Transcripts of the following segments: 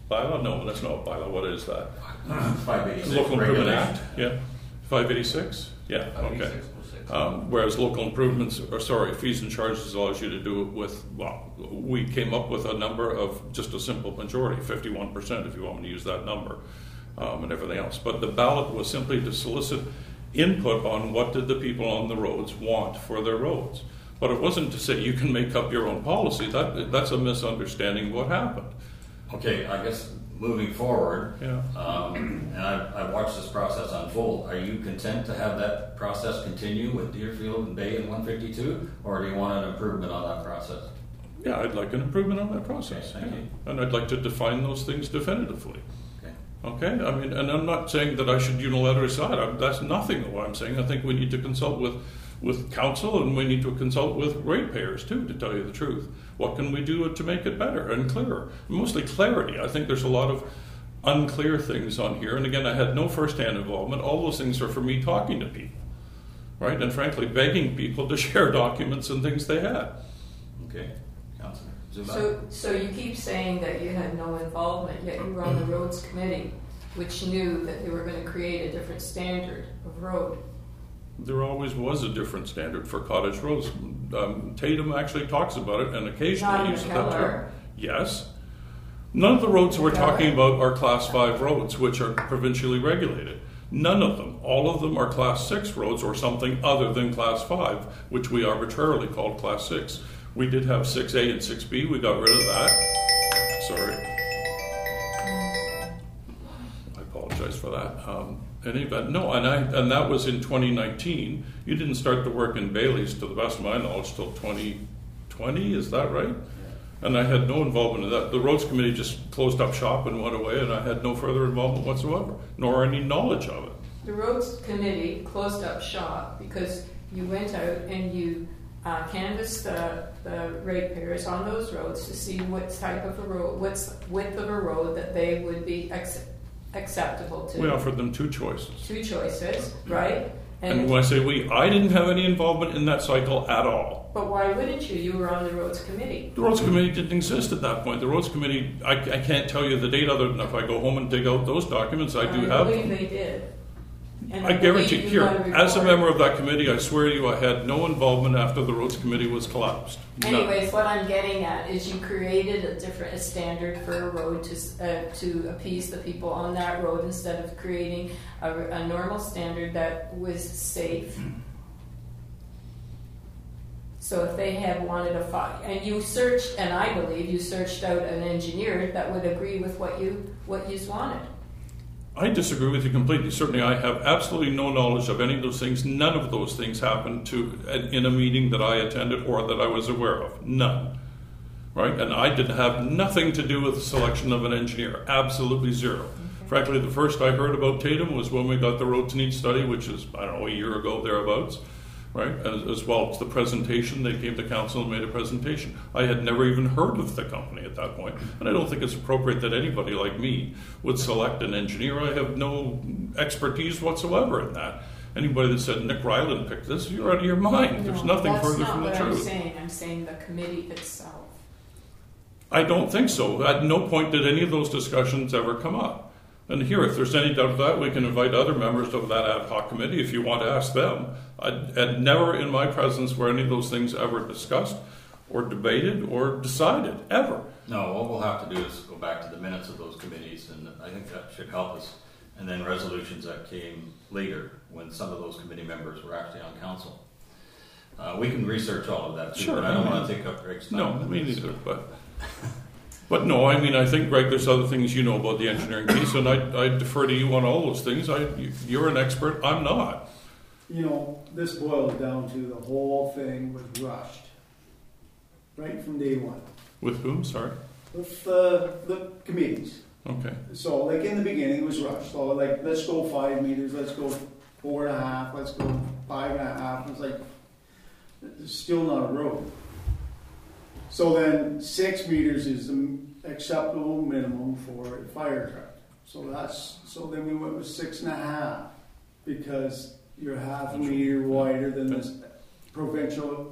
bylaw? No, that's not a bylaw. What is that? 586. Local Improvement regulations. Act? Yeah. 586? Yeah, okay. 586. Whereas local improvements, fees and charges allows you to do it with, well, we came up with a number of just a simple majority, 51% if you want me to use that number, and everything else. But the ballot was simply to solicit input on what did the people on the roads want for their roads. But it wasn't to say you can make up your own policy. That's a misunderstanding of what happened. Okay, I guess moving forward, Yeah. and I've watched this process unfold. Are you content to have that process continue with Deerfield and Bay and 152, or do you want an improvement on that process? Yeah, I'd like an improvement on that process. Okay, thank you. And I'd like to define those things definitively. Okay. Okay, I mean, and I'm not saying that I should unilaterally decide. That's nothing of what I'm saying. I think we need to consult with council, and we need to consult with ratepayers too, to tell you the truth. What can we do to make it better and clearer? Mostly clarity. I think there's a lot of unclear things on here. And again, I had no first-hand involvement. All those things are for me talking to people, right? And frankly, begging people to share documents and things they had. Okay, Councillor Zuma. So you keep saying that you had no involvement, yet you were on the roads committee, which knew that they were going to create a different standard of road. There always was a different standard for cottage roads. Tatum actually talks about it and occasionally uses that term. Yes. None of the roads we're talking about are Class 5 roads, which are provincially regulated. None of them. All of them are Class 6 roads or something other than Class 5, which we arbitrarily called Class 6. We did have 6A and 6B. We got rid of that. Sorry. I apologize for that. Any event, no, and that was in 2019. You didn't start the work in Bailey's, to the best of my knowledge, till 2020. Is that right? Yeah. And I had no involvement in that. The Roads Committee just closed up shop and went away, and I had no further involvement whatsoever, nor any knowledge of it. The Roads Committee closed up shop because you went out and you canvassed the ratepayers on those roads to see what type of a road, what's width of a road that they would be acceptable to. We offered them two choices. Two choices, right? And when I say we, I didn't have any involvement in that cycle at all. But why wouldn't you? You were on the Roads Committee. The Roads Committee didn't exist at that point. The Roads Committee, I can't tell you the date other than if I go home and dig out those documents, I do have them. I believe they did. And I guarantee, you here, as a member of that committee, I swear to you, I had no involvement after the Roads Committee was collapsed. None. Anyways, what I'm getting at is you created a standard for a road to appease the people on that road instead of creating a normal standard that was safe. So if they had wanted a fire, and you searched, and I believe you searched out an engineer that would agree with what you wanted. I disagree with you completely. Certainly, I have absolutely no knowledge of any of those things. None of those things happened in a meeting that I attended or that I was aware of. None. Right? And I did have nothing to do with the selection of an engineer. Absolutely zero. Okay. Frankly, the first I heard about Tatum was when we got the roads needs study, which is, I don't know, a year ago, thereabouts. Right? As well as the presentation, they came to council and made a presentation. I had never even heard of the company at that point, and I don't think it's appropriate that anybody like me would select an engineer. I have no expertise whatsoever in that. Anybody that said Nick Ryland picked this, you're out of your mind. There's nothing further from the truth. I'm saying the committee itself. I don't think so. At no point did any of those discussions ever come up. And here, if there's any doubt of that, we can invite other members of that ad hoc committee if you want to ask them. And never in my presence were any of those things ever discussed or debated or decided, ever. No, what we'll have to do is go back to the minutes of those committees, and I think that should help us. And then resolutions that came later when some of those committee members were actually on council. We can research all of that too, sure, but I don't want to take up Greg's time. No, me neither, But no, I mean, I think, Greg, there's other things you know about the engineering piece, and I defer to you on all those things. You're an expert. I'm not. You know, this boils down to the whole thing was rushed. Right from day one. With whom, sorry? With the committees. Okay. So, like, in the beginning, it was rushed. So, like, let's go 5 meters, let's go 4.5, let's go 5.5. It's like, it's still not a road. So then 6 meters is the acceptable minimum for a fire truck. So then we went with 6.5 because you're half a meter wider than this provincial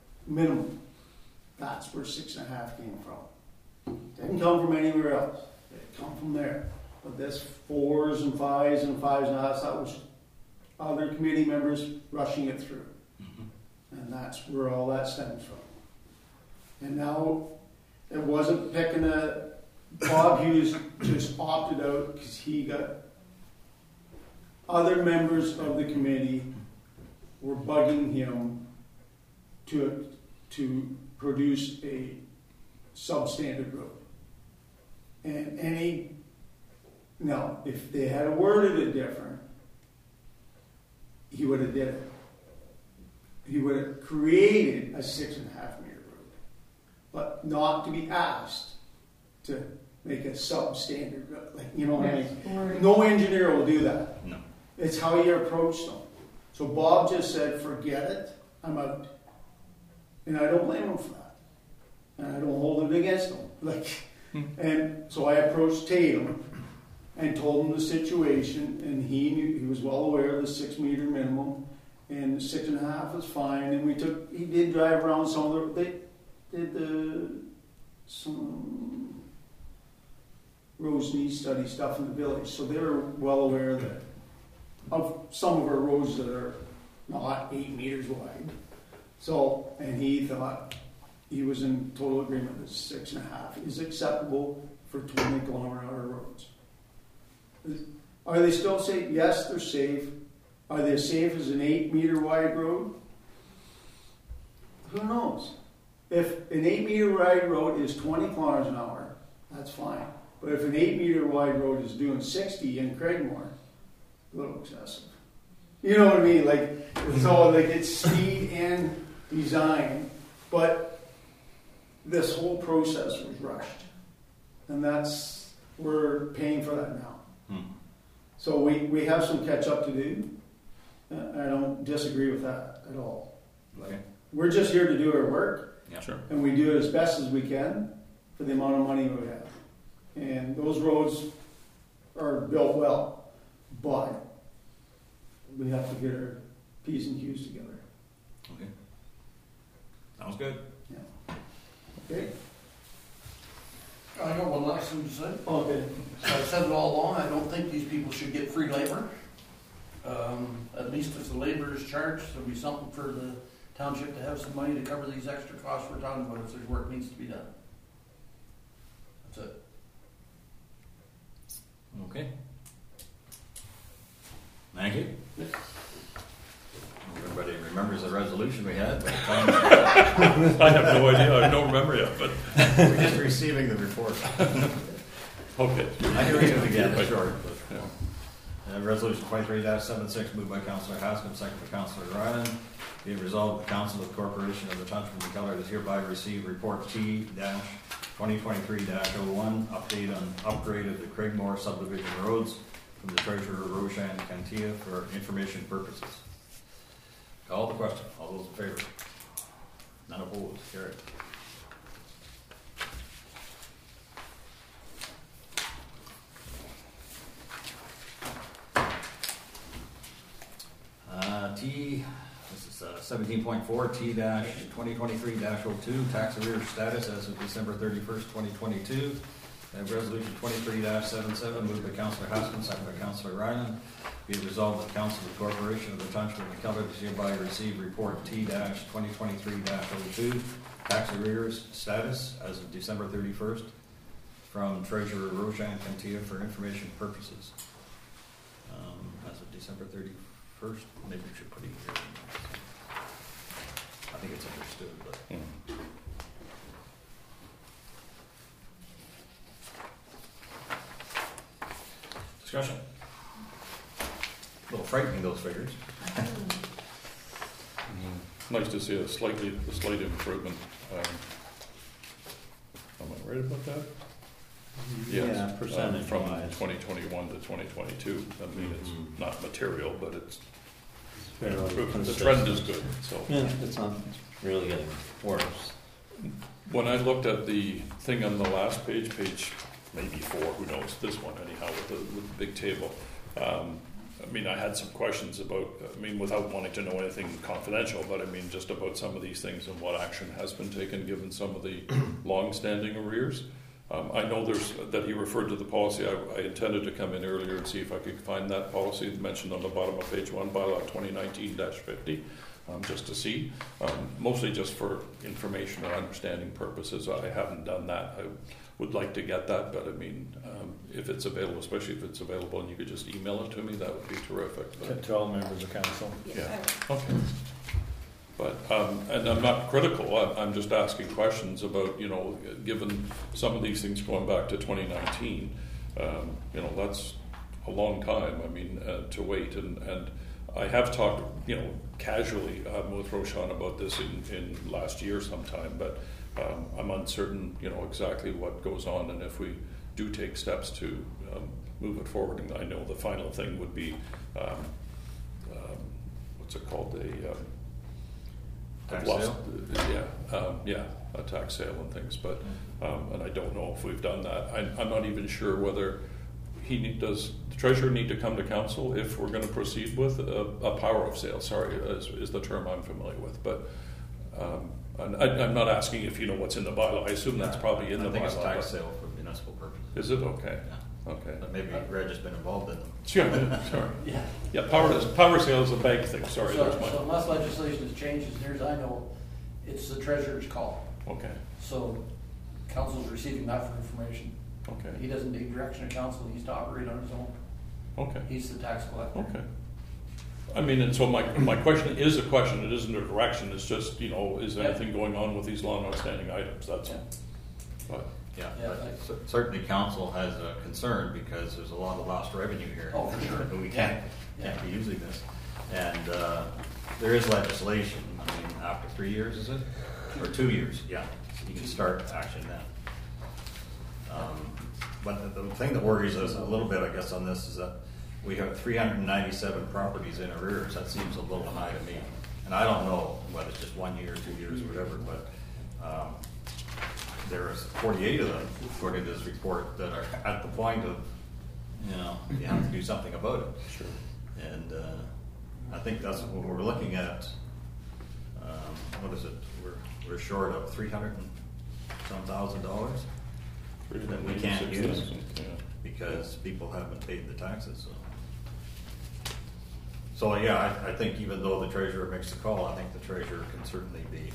minimum. That's where 6.5 came from. Didn't come from anywhere else. come from there. But this 4s and 5s and 5s and that was other committee members rushing it through. And that's where all that stems from. And now, it wasn't picking Bob Hughes just opted out because he got, other members of the committee were bugging him to produce a substandard road. And now, if they had worded it different, he would have did it. He would have created a 6.5 meter road, but not to be asked to make a substandard road. Like, you know what I mean? No engineer will do that. No. It's how you approach them. So Bob just said, forget it, I'm out. And I don't blame him for that. And I don't hold it against him. And so I approached Tatum and told him the situation, and he knew, he was well aware of the 6 meter minimum, and 6.5 is fine. And he did drive around some of they did some roads need study stuff in the village, so they're well aware of some of our roads that are not 8 meters wide. So, and he thought he was in total agreement that 6.5 is acceptable for 20-kilometer-hour roads. Are they still safe? Yes, they're safe. Are they as safe as an 8 meter wide road? Who knows? If an 8 meter wide road is 20 kilometers an hour, that's fine. But if an 8 meter wide road is doing 60 in Craigmore, a little excessive. You know what I mean? It's speed and design, but this whole process was rushed, and we're paying for that now. So we have some catch up to do. I don't disagree with that at all. Okay. We're just here to do our work, Yeah. Sure. and we do it as best as we can for the amount of money we have. And those roads are built well, but we have to get our P's and Q's together. Okay. Sounds good. Yeah. Okay. I got one last thing to say. Okay. So I said it all along, I don't think these people should get free labor. At least if the labor is charged, there'll be something for the township to have some money to cover these extra costs we're talking about if there's work needs to be done. That's it. Okay. Thank you. Everybody remembers the resolution we had, but I have no idea. I don't remember yet, but we're just receiving the report. okay. I can read it again. It's short. But, Yeah. Resolution 23-76 moved by Councillor Haskam, second by Councillor Ryan. Be it resolved, the Council of the Corporation of the Township of McKellar does hereby receive report T-2023-01, update on upgrade of the Craigmore subdivision roads from the Treasurer Roshan Kantia for information purposes. Call the question. All those in favor? None opposed. Carried. This is 17.4 T-2023-02 tax arrears status as of December 31st, 2022. Resolution 23-77 moved by Councillor Haskam, second by Councillor Ryland. Be it resolved that the Council of the Corporation of the Township of McKellar does hereby receive report T-2023-02 tax arrears status as of December 31st from Treasurer Roshan Kantia for information purposes. As of December 31st, maybe we should put it here. I think it's understood, but. Discussion. A little frightening, those figures. Nice to see a slight improvement. Am I right about that? Yes, Yeah, percentage from wise. 2021 to 2022. I mean, it's not material, but it's Fairly improvement. The consistent. trend is good. So Yeah, it's not really getting worse. when I looked at the thing on the last page maybe 4, who knows, this one anyhow, with the big table. I mean, I had some questions about, without wanting to know anything confidential, but just about some of these things and what action has been taken given some of the long-standing arrears. I know that he referred to the policy. I intended to come in earlier and see if I could find that policy mentioned on the bottom of page 1, bylaw 2019-50, just to see. Mostly just for information or understanding purposes. I haven't done that. I would like to get that, but I mean, if it's available, especially if it's available and you could just email it to me, that would be terrific. But, To all members of council. yeah, okay. But, and I'm not critical, I'm just asking questions about, you know, given some of these things going back to 2019, you know, that's a long time, I mean, to wait. And I have talked, you know, casually with Roshan about this in last year sometime, but I'm uncertain, you know, exactly what goes on and if we do take steps to move it forward. And I know the final thing would be, what's it called, Tax I've lost, sale? a tax sale and things, but and I don't know if we've done that. I'm not even sure whether does the treasurer need to come to council if we're going to proceed with a power of sale. Sorry, is the term I'm familiar with, but and I'm not asking if you know what's in the bylaw. I assume that's probably in the bylaw. I think it's tax sale for municipal purposes. Is it okay? Yeah. Okay. But maybe Reg has been involved in them. Sure. Sorry. Yeah. Yeah, power sale is a bank thing. Sorry, So, there's my. so unless legislation has changed, as near as I know, it's the treasurer's call. Okay. So council's receiving that for information. Okay. He doesn't need direction of council, he's to operate on his own. Okay. He's the tax collector. Okay. I mean, and so my question is a question. It isn't a direction. It's just, you know, is anything going on with these long outstanding items? That's all. But Yeah, Yeah, but like- certainly council has a concern because there's a lot of lost revenue here. Oh, for sure. We can't be using this. And there is legislation, I mean, after 3 years, is it? Or 2 years, yeah. So you can start action then. But the thing that worries us a little bit, I guess, on this is that we have 397 properties in arrears. That seems a little high to me. And I don't know whether it's just 1 year, 2 years, whatever, but there's 48 of them, according to this report, that are at the point of, you know, you have to do something about it. sure. And I think that's what we're looking at. What is it? We're short of $300,000 that we can't use Yeah. because people haven't paid the taxes. So yeah, I think even though the treasurer makes the call, I think the treasurer can certainly be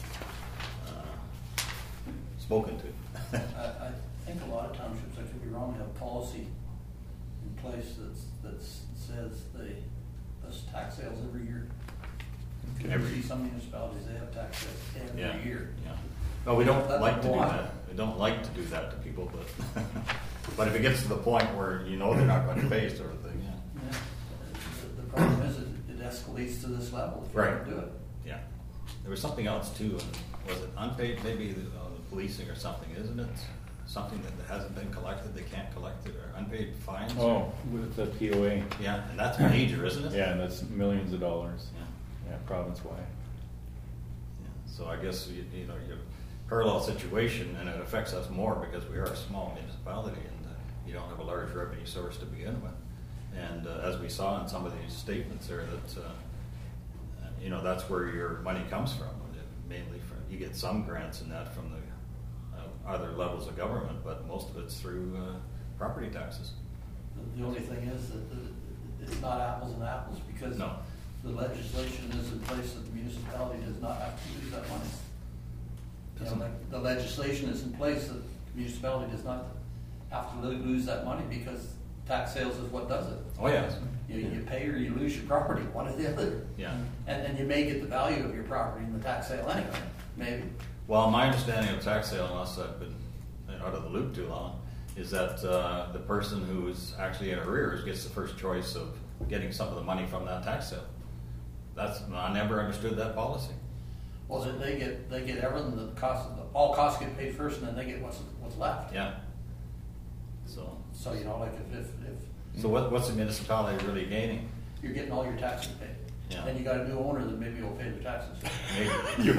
spoken to. I think a lot of townships, I could be wrong, have policy in place that says there's tax sales every year. Every- You see some municipalities, they have tax sales Yeah, every year. yeah. Well, we don't That's like to do why. that. We don't like to do that to people, but but if it gets to the point where you know they're not going to pay, sort of thing, yeah. Yeah. The problem is it escalates to this level if you Right. don't do it. Yeah. There was something else too. Was it unpaid? Maybe the policing or something, isn't it? Something that hasn't been collected, they can't collect it, or unpaid fines. Oh, with the POA. Yeah, and that's major, isn't it? Yeah, and that's millions of dollars. Yeah. Yeah, province-wide. Yeah. So I guess you know you have a parallel situation, and it affects us more because we are a small municipality and you don't have a large revenue source to begin with. And as we saw in some of these statements there, that you know that's where your money comes from. Mainly from you get some grants in that from the other levels of government, but most of it's through property taxes. The only thing is that it's not apples and apples because No. the legislation is in place that the municipality does not have to lose that money. You know, Doesn't- like, the legislation is in place that the municipality does not have to lose that money because tax sales is what does it. Oh yes. You pay or you lose your property, one or the other. Yeah. And you may get the value of your property in the tax sale anyway, maybe. Well, my understanding of tax sale, unless I've been out of the loop too long, is that the person who's actually in arrears gets the first choice of getting some of the money from that tax sale. I never understood that policy. Well, they get everything, all costs get paid first and then they get what's left. Yeah. So So, you know, like if what's the municipality really gaining? you're getting all your taxes paid. Yeah. Then you got a new owner that maybe will pay the taxes. Maybe.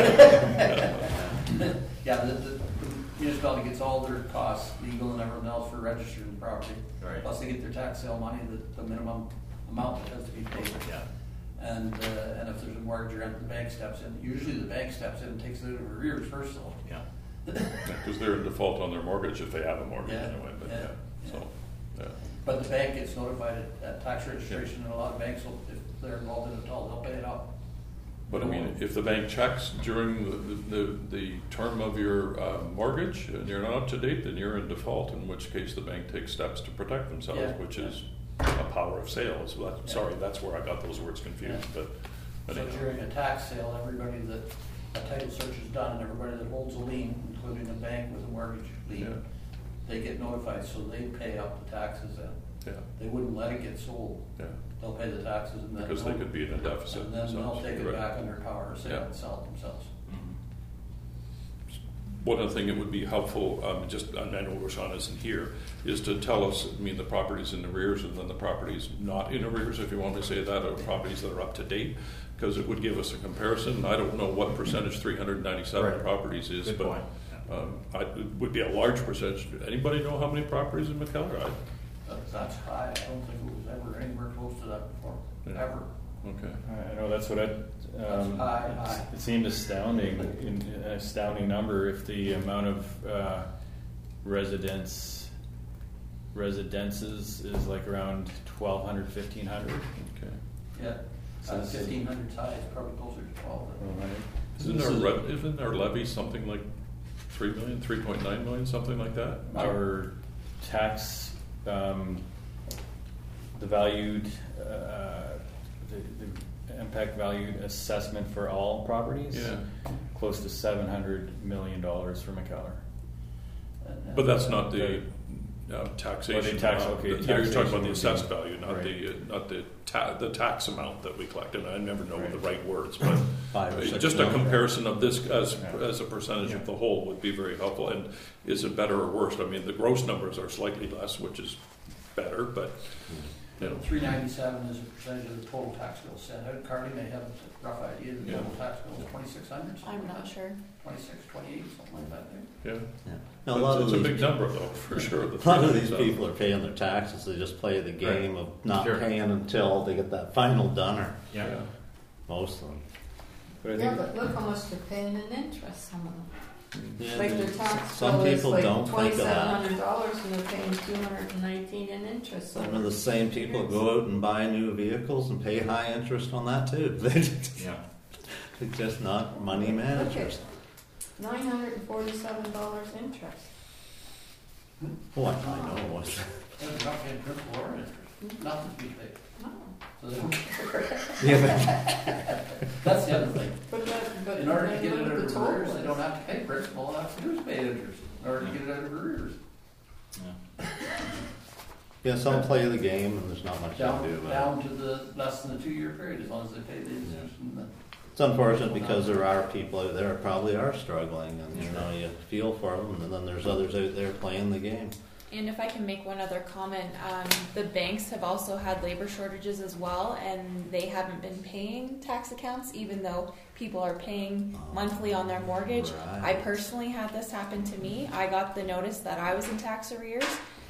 Yeah, the municipality gets all their costs, legal and everything else for registering the property. Right. Plus they get their tax sale money, the minimum amount that has to be paid. Yeah. And if there's a mortgage or the bank steps in, usually the bank steps in and takes it out of arrears first though. Yeah. Because they're in default on their mortgage if they have a mortgage Yeah, anyway, but yeah, yeah, so, yeah. But the bank gets notified at tax registration, and a lot of banks, if they're involved in it at all, they'll pay it out. But I mean, if the bank checks during the term of your mortgage and you're not up to date, then you're in default, in which case the bank takes steps to protect themselves, Yeah. which is a power of sale. So that, Yeah. sorry, that's where I got those words confused, Yeah. but So anyhow. during a tax sale, everybody that a title search is done, and everybody that holds a lien, including the bank with a mortgage Yeah, lien, they get notified, so they pay out the taxes then. yeah, They wouldn't let it get sold. yeah, They'll pay the taxes and then. because they could be in a deficit. And then so they'll take you're it right. back under power of sale Yeah. and sell it themselves. One other thing that would be helpful, just, I know Roshan isn't here, is to tell us, I mean, the properties in arrears and then the properties not in arrears, if you want to say that, or properties that are up to date, because it would give us a comparison. I don't know what percentage 397 Right. properties is, Good but point. it would be a large percentage. Anybody know how many properties in McKellar? That's high. I don't think it was ever anywhere close to that before, Yeah. ever. Okay. I know that's what That's high. it seemed astounding, an astounding number if the amount of residences is like around 1,200, 1,500. Okay. Yeah. So this is- 1,500 high, it's probably closer to 12. Isn't our levy something like 3 million, 3.9 million, something like that? Our tax, the valued, the impact valued assessment for all properties, Yeah. close to $700 million for McKellar. But that's not the taxation. Well, the tax- amount. okay, You're talking about taxation the would be- assessed value, not right. the tax amount that we collect. And I never know Right. the right words, but 5 or 6 just a million. comparison of this as Yeah. as a percentage of Yeah. the whole would be very helpful. And is it better or worse? I mean, the gross numbers are slightly less, which is better, but you know, 397 is a percentage of the total tax bill set. Carly may have a rough idea. The total tax bill is 2,600. I'm not sure. 26, 28, something like that. Maybe. yeah. Yeah. Now, a lot It's of a these, big number though, for sure. a lot of these people are paying their taxes. They just play the game of not Sure. paying until they get that final dunner. Yeah. Most of them. But I Yeah, think but look how much they're paying in interest, some of them. Yeah, Like their there's- tax some bill is people like don't think of that. $2,700 and they're paying $219 in interest. Some of the same people go out and buy new vehicles and pay high interest on that too. They're Yeah. just not money managers. $947 interest. What I know was They're not paying principal or interest. Nothing to be paid. No. So they don't yeah, That's the other thing. But In order to then get it look out at of the arrears, total they don't have to pay principal, all they have to do is pay interest in order to get it out of arrears. yeah. Some play the game and there's not much you can do Down, about it. down to the less than the 2-year period, as long as they pay the interest. And the, It's unfortunate because there are people out there who probably are struggling, and you know you feel for them, and then there's others out there playing the game. And if I can make one other comment, the banks have also had labor shortages as well, and they haven't been paying tax accounts, even though people are paying monthly on their mortgage. Right. I personally had this happen to me. I got the notice that I was in tax arrears,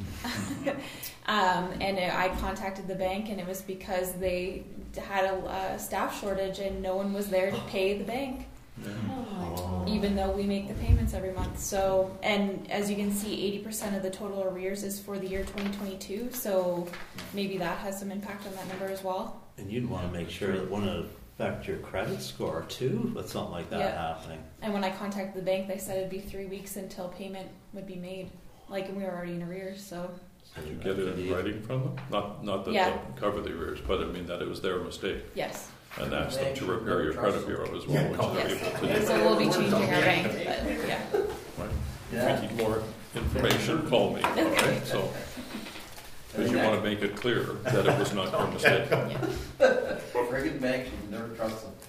I contacted the bank, and it was because they had a staff shortage, and no one was there to pay the bank. Oh. Even though we make the payments every month. So, and as you can see, 80% of the total arrears is for the year 2022. So maybe that has some impact on that number as well. And you'd want to make sure that wouldn't affect your credit score too, with something like that Yeah. happening. And when I contacted the bank, they said it'd be 3 weeks until payment would be made. Like, and we were already in arrears, so. Did you get it in writing from them? Not that Yeah. they'll cover the arrears, but I mean that it was their mistake. Yes. And ask them to repair your credit bureau as well, which they're able to do. Yes. So we'll be changing our bank, but yeah. Right. Yeah. If you need more information, call me, all right? So, because you want to make it clear that it was not your mistake. friggin' banks, you can never trust them.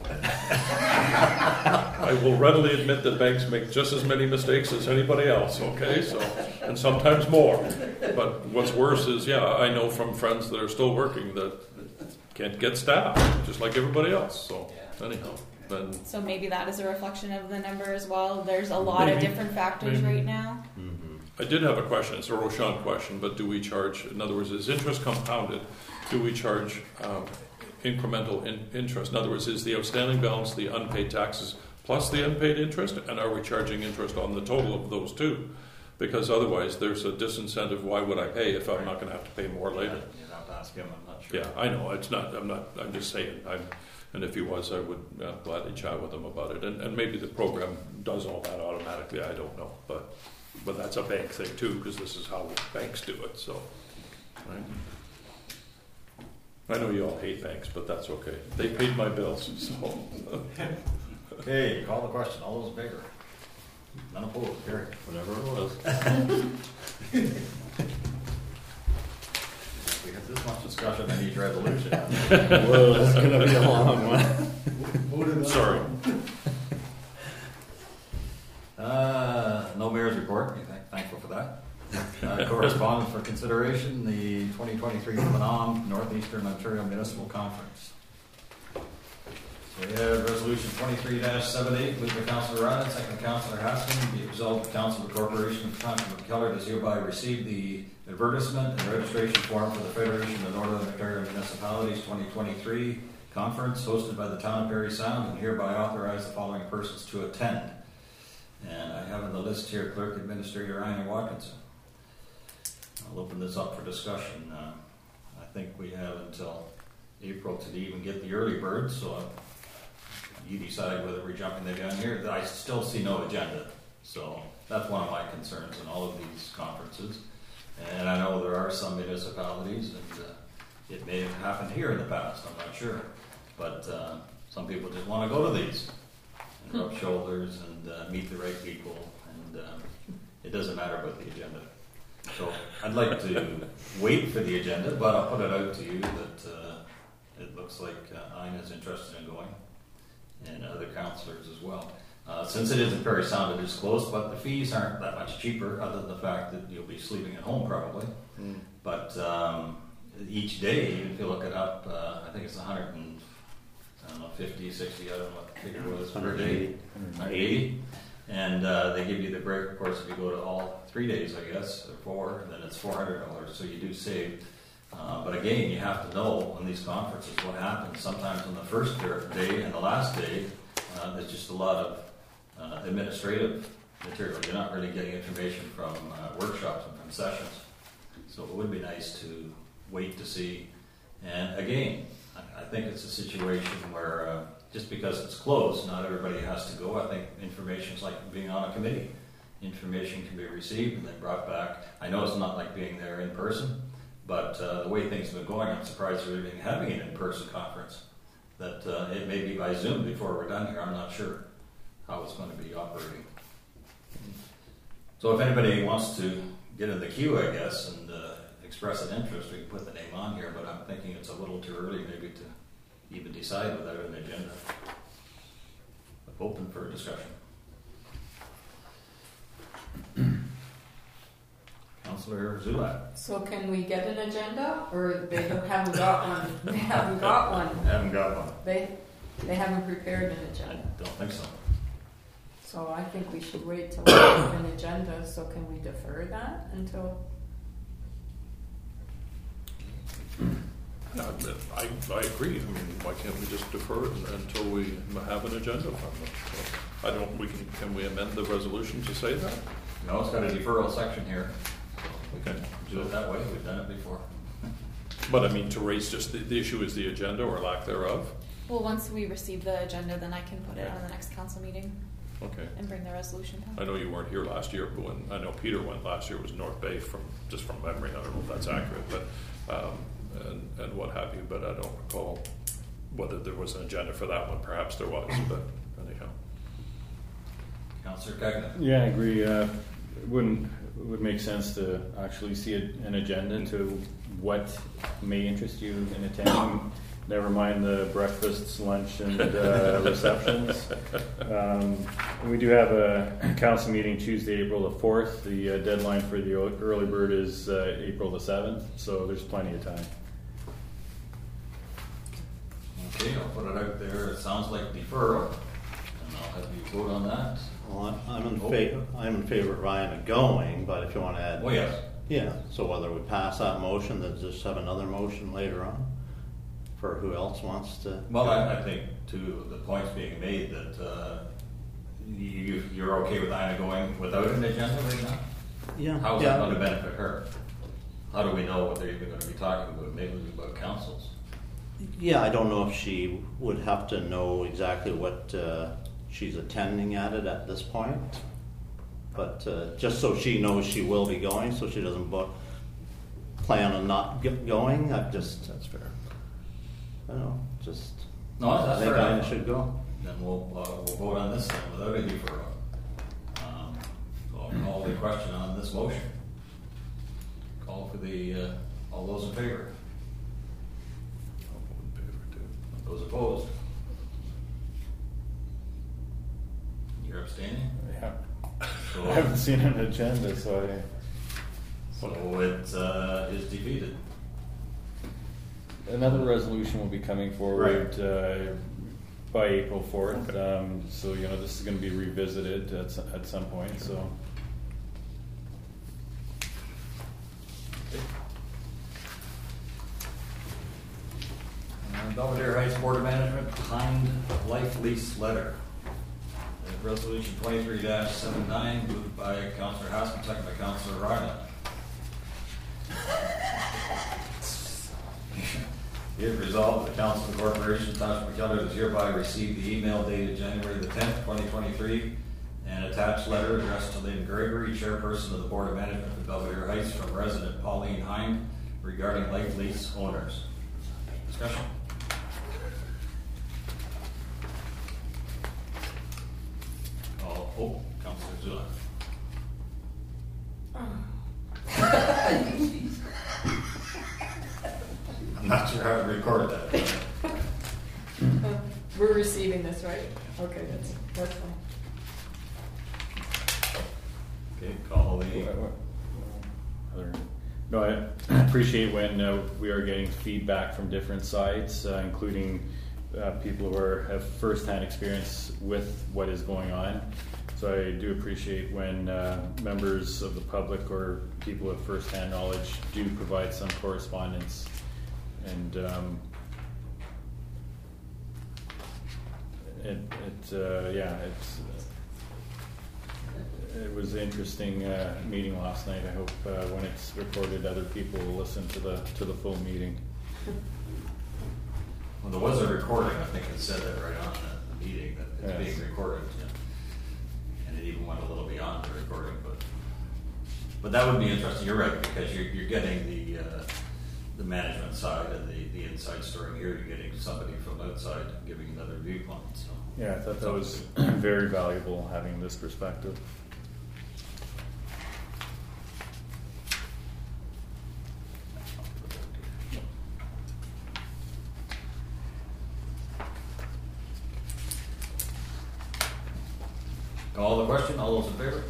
I will readily admit that banks make just as many mistakes as anybody else, okay? So, and sometimes more. But what's worse is, yeah, I know from friends that are still working that can't get staff, just like everybody else. So, anyhow, then So maybe that is a reflection of the number as well. There's a lot of Maybe. different factors Maybe. right now. Mm-hmm. I did have a question. It's a Roshan question, but do we charge? In other words, is interest compounded? Do we charge incremental interest? In other words, is the outstanding balance, the unpaid taxes, plus the unpaid interest, and are we charging interest on the total of those two? Because otherwise, there's a disincentive. Why would I pay if I'm not going to have to pay more later? You'd have to ask him, I'm not sure. Yeah, I know. It's not. I'm just saying. And if he was, I would gladly chat with him about it. And maybe the program does all that automatically. I don't know, but that's a bank thing too, because this is how banks do it. So, right? I know you all hate banks, but that's okay. They paid my bills, so. Okay, call the question. All those in favor? None opposed. Carried. Whatever it was. If we have this much discussion, I need resolution. Whoa, that's gonna be a long one. Sorry. No mayor's report. Thankful for that. Correspondence for consideration, the 2023 Phenom Northeastern Ontario Municipal Conference. So we have resolution 23-78, moved by Councillor Ryan, second by Councillor Haskins. Be it resolved, the Council of the Corporation of the Township of McKellar does hereby receive the advertisement and registration form for the Federation of Northern Ontario Municipalities 2023 conference hosted by the town of Parry Sound, and hereby authorize the following persons to attend. And I have on the list here Clerk Administrator Ryan Watkinson. I'll open this up for discussion. I think we have until April to even get the early bird, so you decide whether we're jumping the gun here. I still see no agenda, so that's one of my concerns in all of these conferences. And I know there are some municipalities, and it may have happened here in the past, I'm not sure. But some people just want to go to these and rub shoulders and meet the right people, and it doesn't matter about the agenda. So I'd like to wait for the agenda, but I'll put it out to you that it looks like Ina is interested in going, and other councillors as well. Since it isn't Parry Sound, it is close, but the fees aren't that much cheaper, other than the fact that you'll be sleeping at home probably. But each day, even if you look it up, I think it's 50, 60, I don't know what the figure was per day. 180. And they give you the break, of course, if you go to all 3 days, I guess, or 4, then it's $400. So you do save. But again, you have to know on these conferences what happens. Sometimes on the first day and the last day, there's just a lot of administrative material. You're not really getting information from workshops and from sessions. So it would be nice to wait to see. And again, I think it's a situation where just because it's closed, not everybody has to go. I think information is like being on a committee. Information can be received and then brought back. I know it's not like being there in person, but the way things have been going, I'm surprised we're even having an in-person conference. That it may be by Zoom before we're done here. I'm not sure how it's going to be operating. So if anybody wants to get in the queue, I guess, and express an interest, we can put the name on here, but I'm thinking it's a little too early maybe to even decide without an agenda. But open for discussion. Councillor Zulak. So can we get an agenda, or they haven't got one? They haven't got one. Haven't got one. They haven't prepared an I agenda. don't think so. So I think we should wait till we have an agenda. So can we defer that until? I agree. I mean, why can't we just defer it until we have an agenda from them? So can we amend the resolution to say that? No, it's got a deferral section here. We can do it that way. We've done it before. But I mean, to raise just the issue is the agenda or lack thereof. Well, once we receive the agenda, then I can put it on the next council meeting Okay. and bring the resolution I down. know you weren't here last year, but I know Peter went last year. It was North Bay from memory. I don't know if that's accurate, but and what have you. But I don't recall whether there was an agenda for that one. Perhaps there was, but anyhow. Councillor Cagnan. Yeah, I agree. It would make sense to actually see an agenda to what may interest you in attending. Never mind the breakfasts, lunch, and receptions. We do have a council meeting Tuesday, April the 4th. The deadline for the early bird is April the 7th, so there's plenty of time. Okay, I'll put it out there. It sounds like deferral, and I'll have you vote on that. Well, I'm in favor of Ryan going, but if you want to add, Oh yes. yeah. So whether we pass that motion, then just have another motion later on for who else wants to. Well, I think too the point's being made that You're okay with Ina going without an agenda right now? Yeah. How's yeah. that going to benefit her? How do we know what they're even going to be talking about? Maybe about councils. Yeah, I don't know if she would have to know exactly what she's attending at it at this point, but just so she knows she will be going, so she doesn't plan on not going. That's fair. I don't know, just No, I that's think fair Ina enough. should go. Then we'll vote on this then without a deferral. So I'll call the question on this motion. Call for the all those in favor. Those opposed. You're abstaining. Yeah. So, I haven't seen an agenda, so it is defeated. another resolution will be coming forward by April 4th. So this is going to be revisited at some point. So. Belvedere Heights Board of Management Pine Life Lease Letter. Resolution 23-79, moved by Councillor Haskell, second by Councillor Ryland. Be it resolved that the Council of the Corporation, Township of McKellar, does hereby receive the email dated January the 10th, 2023, and attached letter addressed to Lynn Gregory, Chairperson of the Board of Management of Belvedere Heights, from resident Pauline Hind regarding life lease owners. Discussion. Oh, Councillor Zula. I'm not sure how to record that. We're receiving this, right? Okay, that's fine. Okay, call the. No, I appreciate when we are getting feedback from different sides, including people who have first-hand experience with what is going on. So I do appreciate when members of the public or people with first-hand knowledge do provide some correspondence. And it was an interesting meeting last night. I hope when it's recorded, other people will listen to the full meeting. Well, there was a recording. I think it said that right on the meeting that it's being recorded, and it even went a little beyond the recording. But that would be interesting. You're right, because you're getting the management side and the inside story. Here you're getting somebody from outside giving another viewpoint. So. Yeah, I thought that was very valuable, having this perspective. Call the question. All those in favor?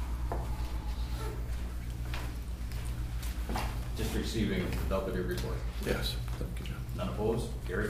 Just receiving the Belvedere report. Yes, thank you, John. None opposed? Carried.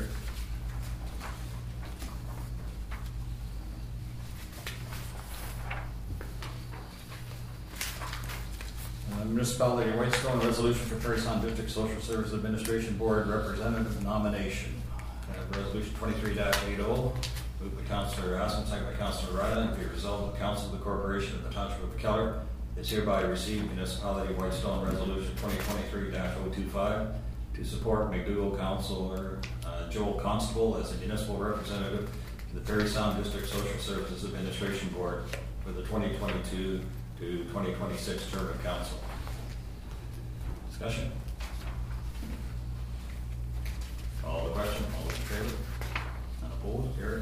Municipality of Whitestone resolution for Prairie Sound District Social Service Administration Board representative nomination. Resolution 23-80, moved by Councillor Asman, second by Councillor Ryland. Be resolved that the Council of the Corporation of the Township of McKellar is hereby received Municipality of Whitestone resolution 2023-025 to support McDougall Councillor Joel Constable as a municipal representative to the Prairie Sound District Social Services Administration Board for the 2022 to 2026 term of council. Discussion? Call the question. All those in favor? None opposed? Carried.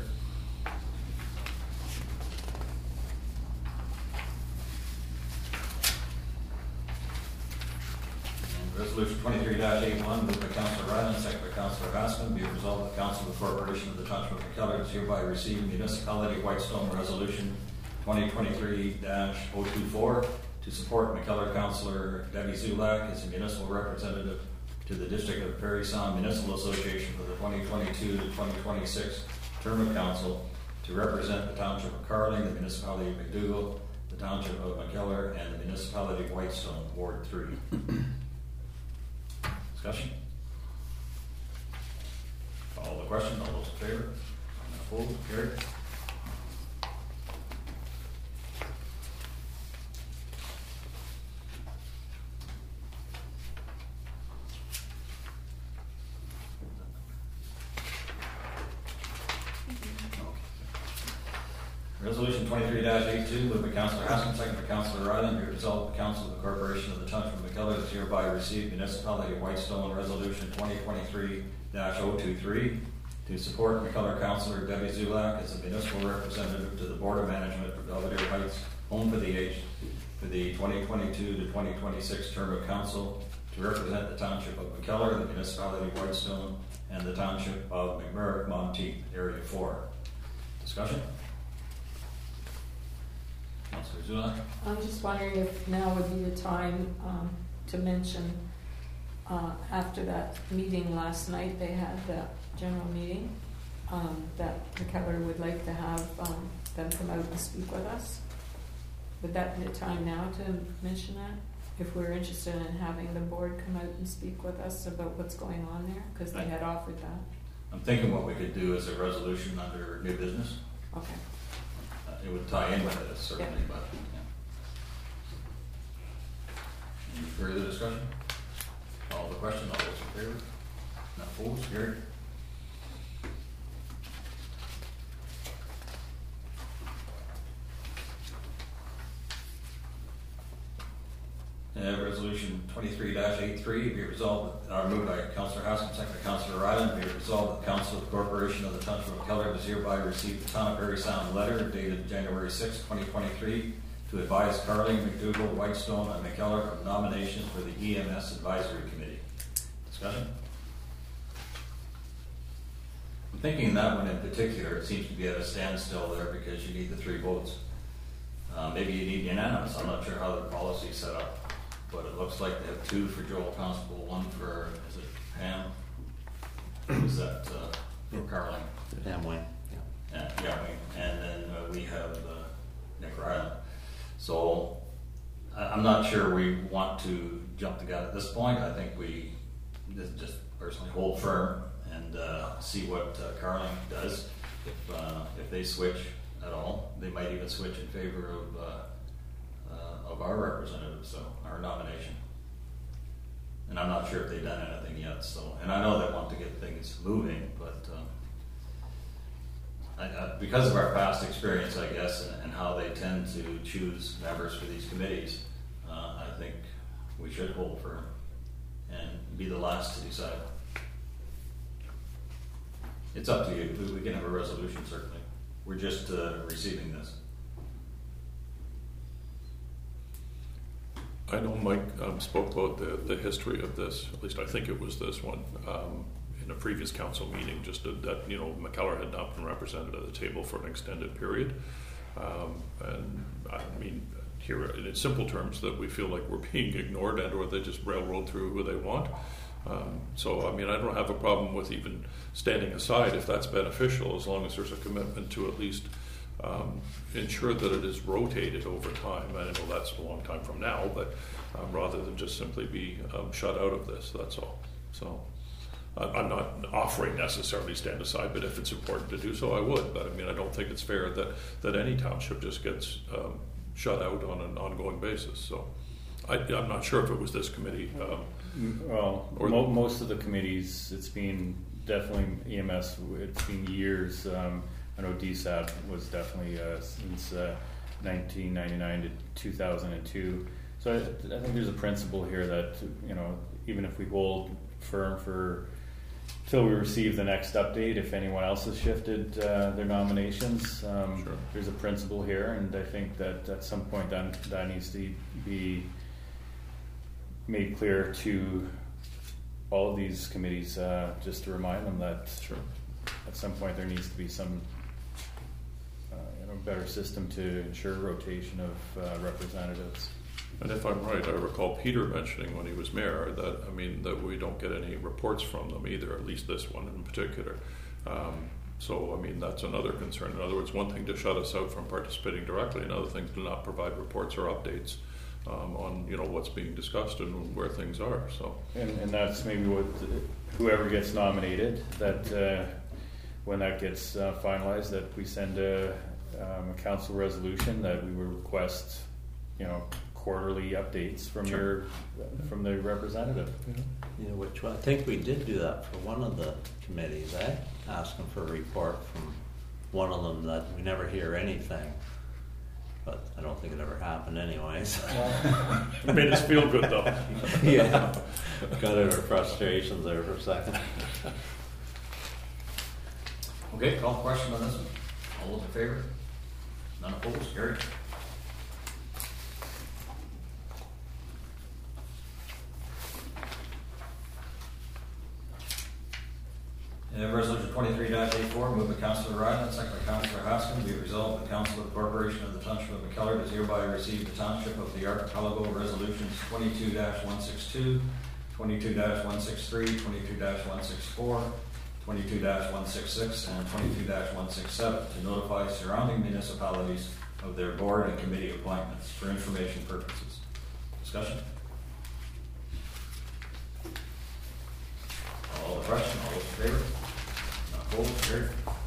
Resolution 23-81, moved by Councillor Ryland, second by Councillor Haskell. Be it resolved that the Council of the Corporation of the Township of McKellar is hereby receive Municipality of Whitestone Resolution 2023-024 to support McKellar Councillor Debbie Zulak as a municipal representative to the District of Prairie Sound Municipal Association for the 2022 to 2026 term of council to represent the Township of Carling, the Municipality of McDougall, the Township of McKellar, and the Municipality of Whitestone, Ward 3. Discussion? Call the question. All those in favor? Opposed? Carried. Resolution 23-82, moved by Councillor Haskins, second by Councillor Ryland. Be resolved, the Council of the Corporation of the Township of McKellar does hereby receive Municipality of Whitestone Resolution 2023-023 to support McKellar Councillor Debbie Zulak as a municipal representative to the Board of Management for Belvedere Heights Home for the Aged for the 2022 to 2026 term of council to represent the Township of McKellar, the Municipality of Whitestone, and the Township of McMurrick Monteith, Area 4. Discussion? Councillor Zulak? I'm just wondering if now would be the time to mention, after that meeting last night, they had that general meeting, that McKellar would like to have them come out and speak with us. Would that be the time now to mention that? If we're interested in having the board come out and speak with us about what's going on there, because they had offered that. I'm thinking what we could do is a resolution under new business. Okay. It would tie in with it, certainly, Yeah. but, yeah. Any further discussion? Call the question, all those in favor? Not opposed, carried. Resolution 23-83, be resolved, moved by Councillor Haskins, second by Councillor Ryland, be resolved that the Council of the Corporation of the Township of McKellar does hereby receive the Town of Parry Sound letter dated January 6, 2023, to advise Carling, McDougall, Whitestone, and McKellar of nominations for the EMS Advisory Committee. Discussion? I'm thinking that one in particular, it seems to be at a standstill there because you need the 3 votes. Maybe you need unanimous. I'm not sure how the policy is set up. But it looks like they have 2 for Joel Constable, 1 for, is it Pam? Is that for Carling? Damn way. Yeah. Yeah, and then we have Nick Ryland. So I'm not sure we want to jump the gun at this point. I think we just personally hold firm and see what Carling does. If they switch at all, they might even switch in favor of our representative, so our nomination. And I'm not sure if they've done anything yet. So, and I know they want to get things moving, but because of our past experience, I guess, and how they tend to choose members for these committees, I think we should hold firm and be the last to decide. It's up to you. We can have a resolution, certainly. We're just receiving this. I know Mike spoke about the history of this, at least I think it was this one, in a previous council meeting, just that, McKellar had not been represented at the table for an extended period. And I mean, here in simple terms, that we feel like we're being ignored and or they just railroad through who they want. So, I mean, I don't have a problem with even standing aside if that's beneficial, as long as there's a commitment to at least ensure that it is rotated over time. I know that's a long time from now, but rather than just simply be shut out of this, that's all. So I'm not offering necessarily stand aside, but if it's important to do so, I would. But I mean, I don't think it's fair that any township just gets shut out on an ongoing basis. So I'm not sure if it was this committee. Most of the committees, it's been definitely EMS, it's been years. I know DSAP was definitely since 1999 to 2002. So I think there's a principle here that, even if we hold firm till we receive the next update, if anyone else has shifted their nominations, sure. There's a principle here, and I think that at some point that needs to be made clear to all of these committees, just to remind them that sure. At some point there needs to be some better system to ensure rotation of representatives. And if I'm right, I recall Peter mentioning when he was mayor that we don't get any reports from them either, at least this one in particular. So, I mean, that's another concern. In other words, one thing to shut us out from participating directly, another thing to not provide reports or updates on what's being discussed and where things are. So, and that's maybe what whoever gets nominated, that when that gets finalized, that we send a council resolution that we will request, quarterly updates from sure. from the representative. Which one? I think we did do that for one of the committees, asking for a report from one of them that we never hear anything. But I don't think it ever happened anyways. It made us feel good though. Yeah. Got out our frustrations there for a second. Okay, call the question on this one. All those in favor? None opposed? Carried. Resolution 23-84, moved by Councillor Ryan, second by Councillor Haskin, be it resolved, the Council of the Corporation of the Township of McKellar does hereby receive the Township of the Archipelago Resolutions 22-162, 22-163, 22-164, 22-166, and 22-167 to notify surrounding municipalities of their board and committee appointments for information purposes. Discussion? All the question, all those in favor? Not opposed, carried.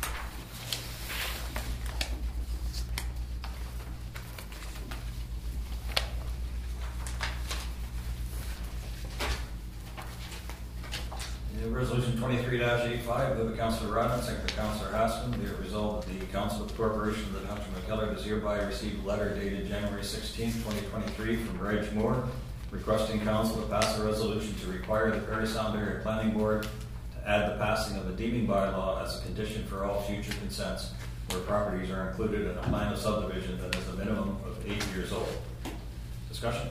Resolution 23-85, moved by Councillor Rodman, second by Councillor Haskin, be it resolved that the Council of the Corporation of the Township of McKellar does hereby receive a letter dated January 16, 2023 from Reg Moore, requesting Council to pass a resolution to require the Parry Sound Area Planning Board to add the passing of a deeming bylaw as a condition for all future consents where properties are included in a plan of subdivision that is a minimum of 8 years old. Discussion?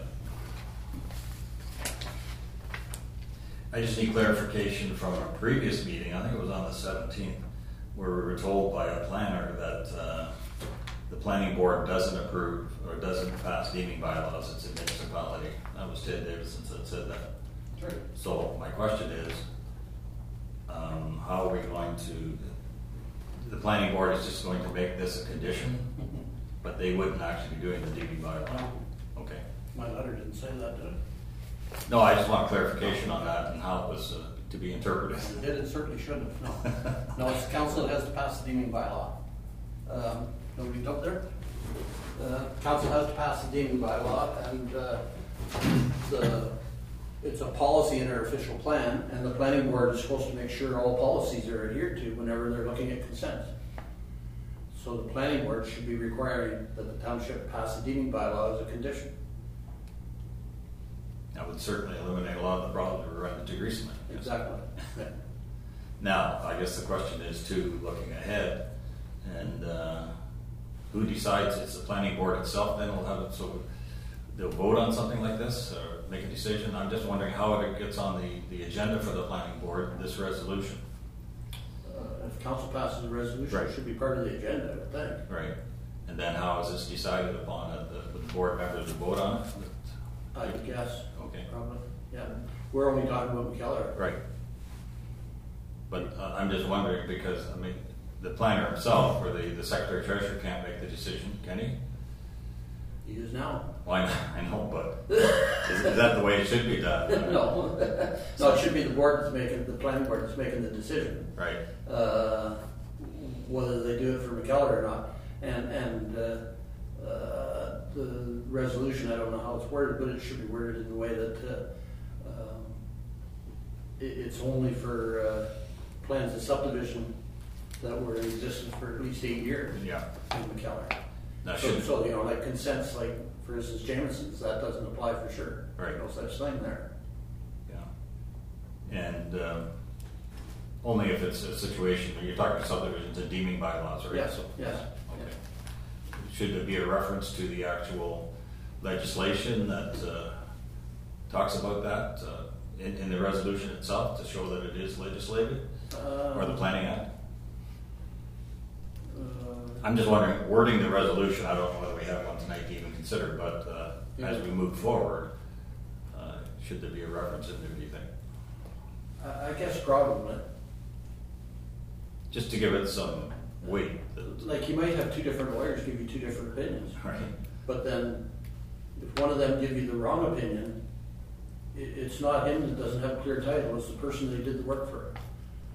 I just need clarification from a previous meeting, I think it was on the 17th, where we were told by a planner that the planning board doesn't approve or doesn't pass deeming bylaws. It's a municipality. That was Ted Davidson that said that. Right. So my question is, how are we going to, the planning board is just going to make this a condition, but they wouldn't actually be doing the deeming bylaw? Okay. My letter didn't say that, did it? No, I just want clarification on that and how it was to be interpreted. If it did, it certainly shouldn't have, no. No, it's the council that has to pass the deeming bylaw. Nobody up there? Council has to pass the deeming bylaw, and it's a policy in our official plan, and the planning board is supposed to make sure all policies are adhered to whenever they're looking at consent. So the planning board should be requiring that the township pass the deeming bylaw as a condition. That would certainly eliminate a lot of the problems we run into recently. Exactly. Yeah. Now, I guess the question is too, looking ahead, and who decides? It's the planning board itself then will have it, so they'll vote on something like this or make a decision. I'm just wondering how it gets on the agenda for the planning board, this resolution. If council passes a resolution, Right. it should be part of the agenda, I would think. Right. And then how is this decided upon? The board members will vote on it? I would guess. Okay. Probably, yeah. We're only talking about McKellar. Right. But I'm just wondering because, I mean, the planner himself or the secretary treasurer can't make the decision, can he? He is now. Well, I know, but is that the way it should be done? No. No, it should be the board that's making, the planning board that's making the decision. Right. Whether they do it for McKellar or not. And the resolution, I don't know how it's worded, but it should be worded in a way that it's only for plans of subdivision that were in existence for at least 8 years Yeah. in McKellar. Now, So, like consents, like for instance Jameson's, that doesn't apply for sure. Right. No such thing there. Yeah. And only if it's a situation where you're talking subdivisions and deeming bylaws, right? Yes, So, yes. okay. Should there be a reference to the actual legislation that talks about that in the resolution itself to show that it is legislated? Or the Planning Act? I'm just wondering, wording the resolution, I don't know whether we have one tonight to even consider, but as we move forward, should there be a reference in there, do you think? I guess probably. Just to give it some weight. Like you might have two different lawyers give you two different opinions. Right. But then, if one of them give you the wrong opinion, it's not him that doesn't have a clear title, it's the person that did the work for it.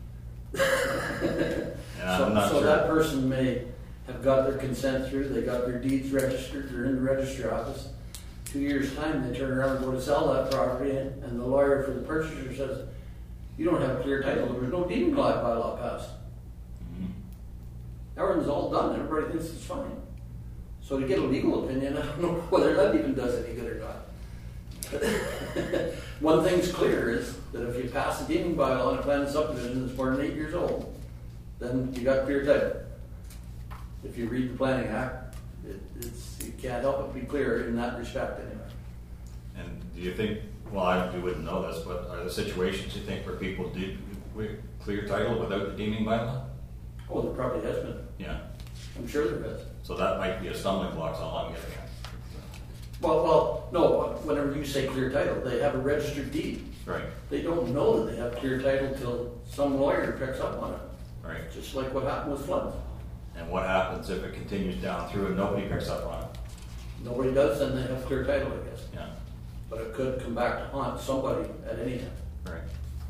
Yeah, I'm not so sure. that person may have got their consent through, they got their deeds registered, they're in the registry office. 2 years' time, they turn around and go to sell that property, and the lawyer for the purchaser says, "You don't have a clear title. There was no deeming bylaw passed." everything's all done, everybody thinks it's fine. So to get a legal opinion, I don't know whether that even does any good or not. One thing's clear is that if you pass a deeming bylaw on a planned subdivision that's more than 8 years old, then you got clear title. If you read the Planning Act, you can't help but be clear in that respect anyway. And do you think, well, you wouldn't know this, but are there situations you think where people did clear title without the deeming bylaw? Oh, there probably has been. Yeah. I'm sure there has. So that might be a stumbling block, is all I'm getting at. Well, no, whenever you say clear title, they have a registered deed. Right, They don't know that they have clear title till some lawyer picks up on it, right. just like what happened with floods. And what happens if it continues down through and nobody picks up on it? Nobody does, then they have clear title, I guess. Yeah, But it could come back to haunt somebody at any time. right.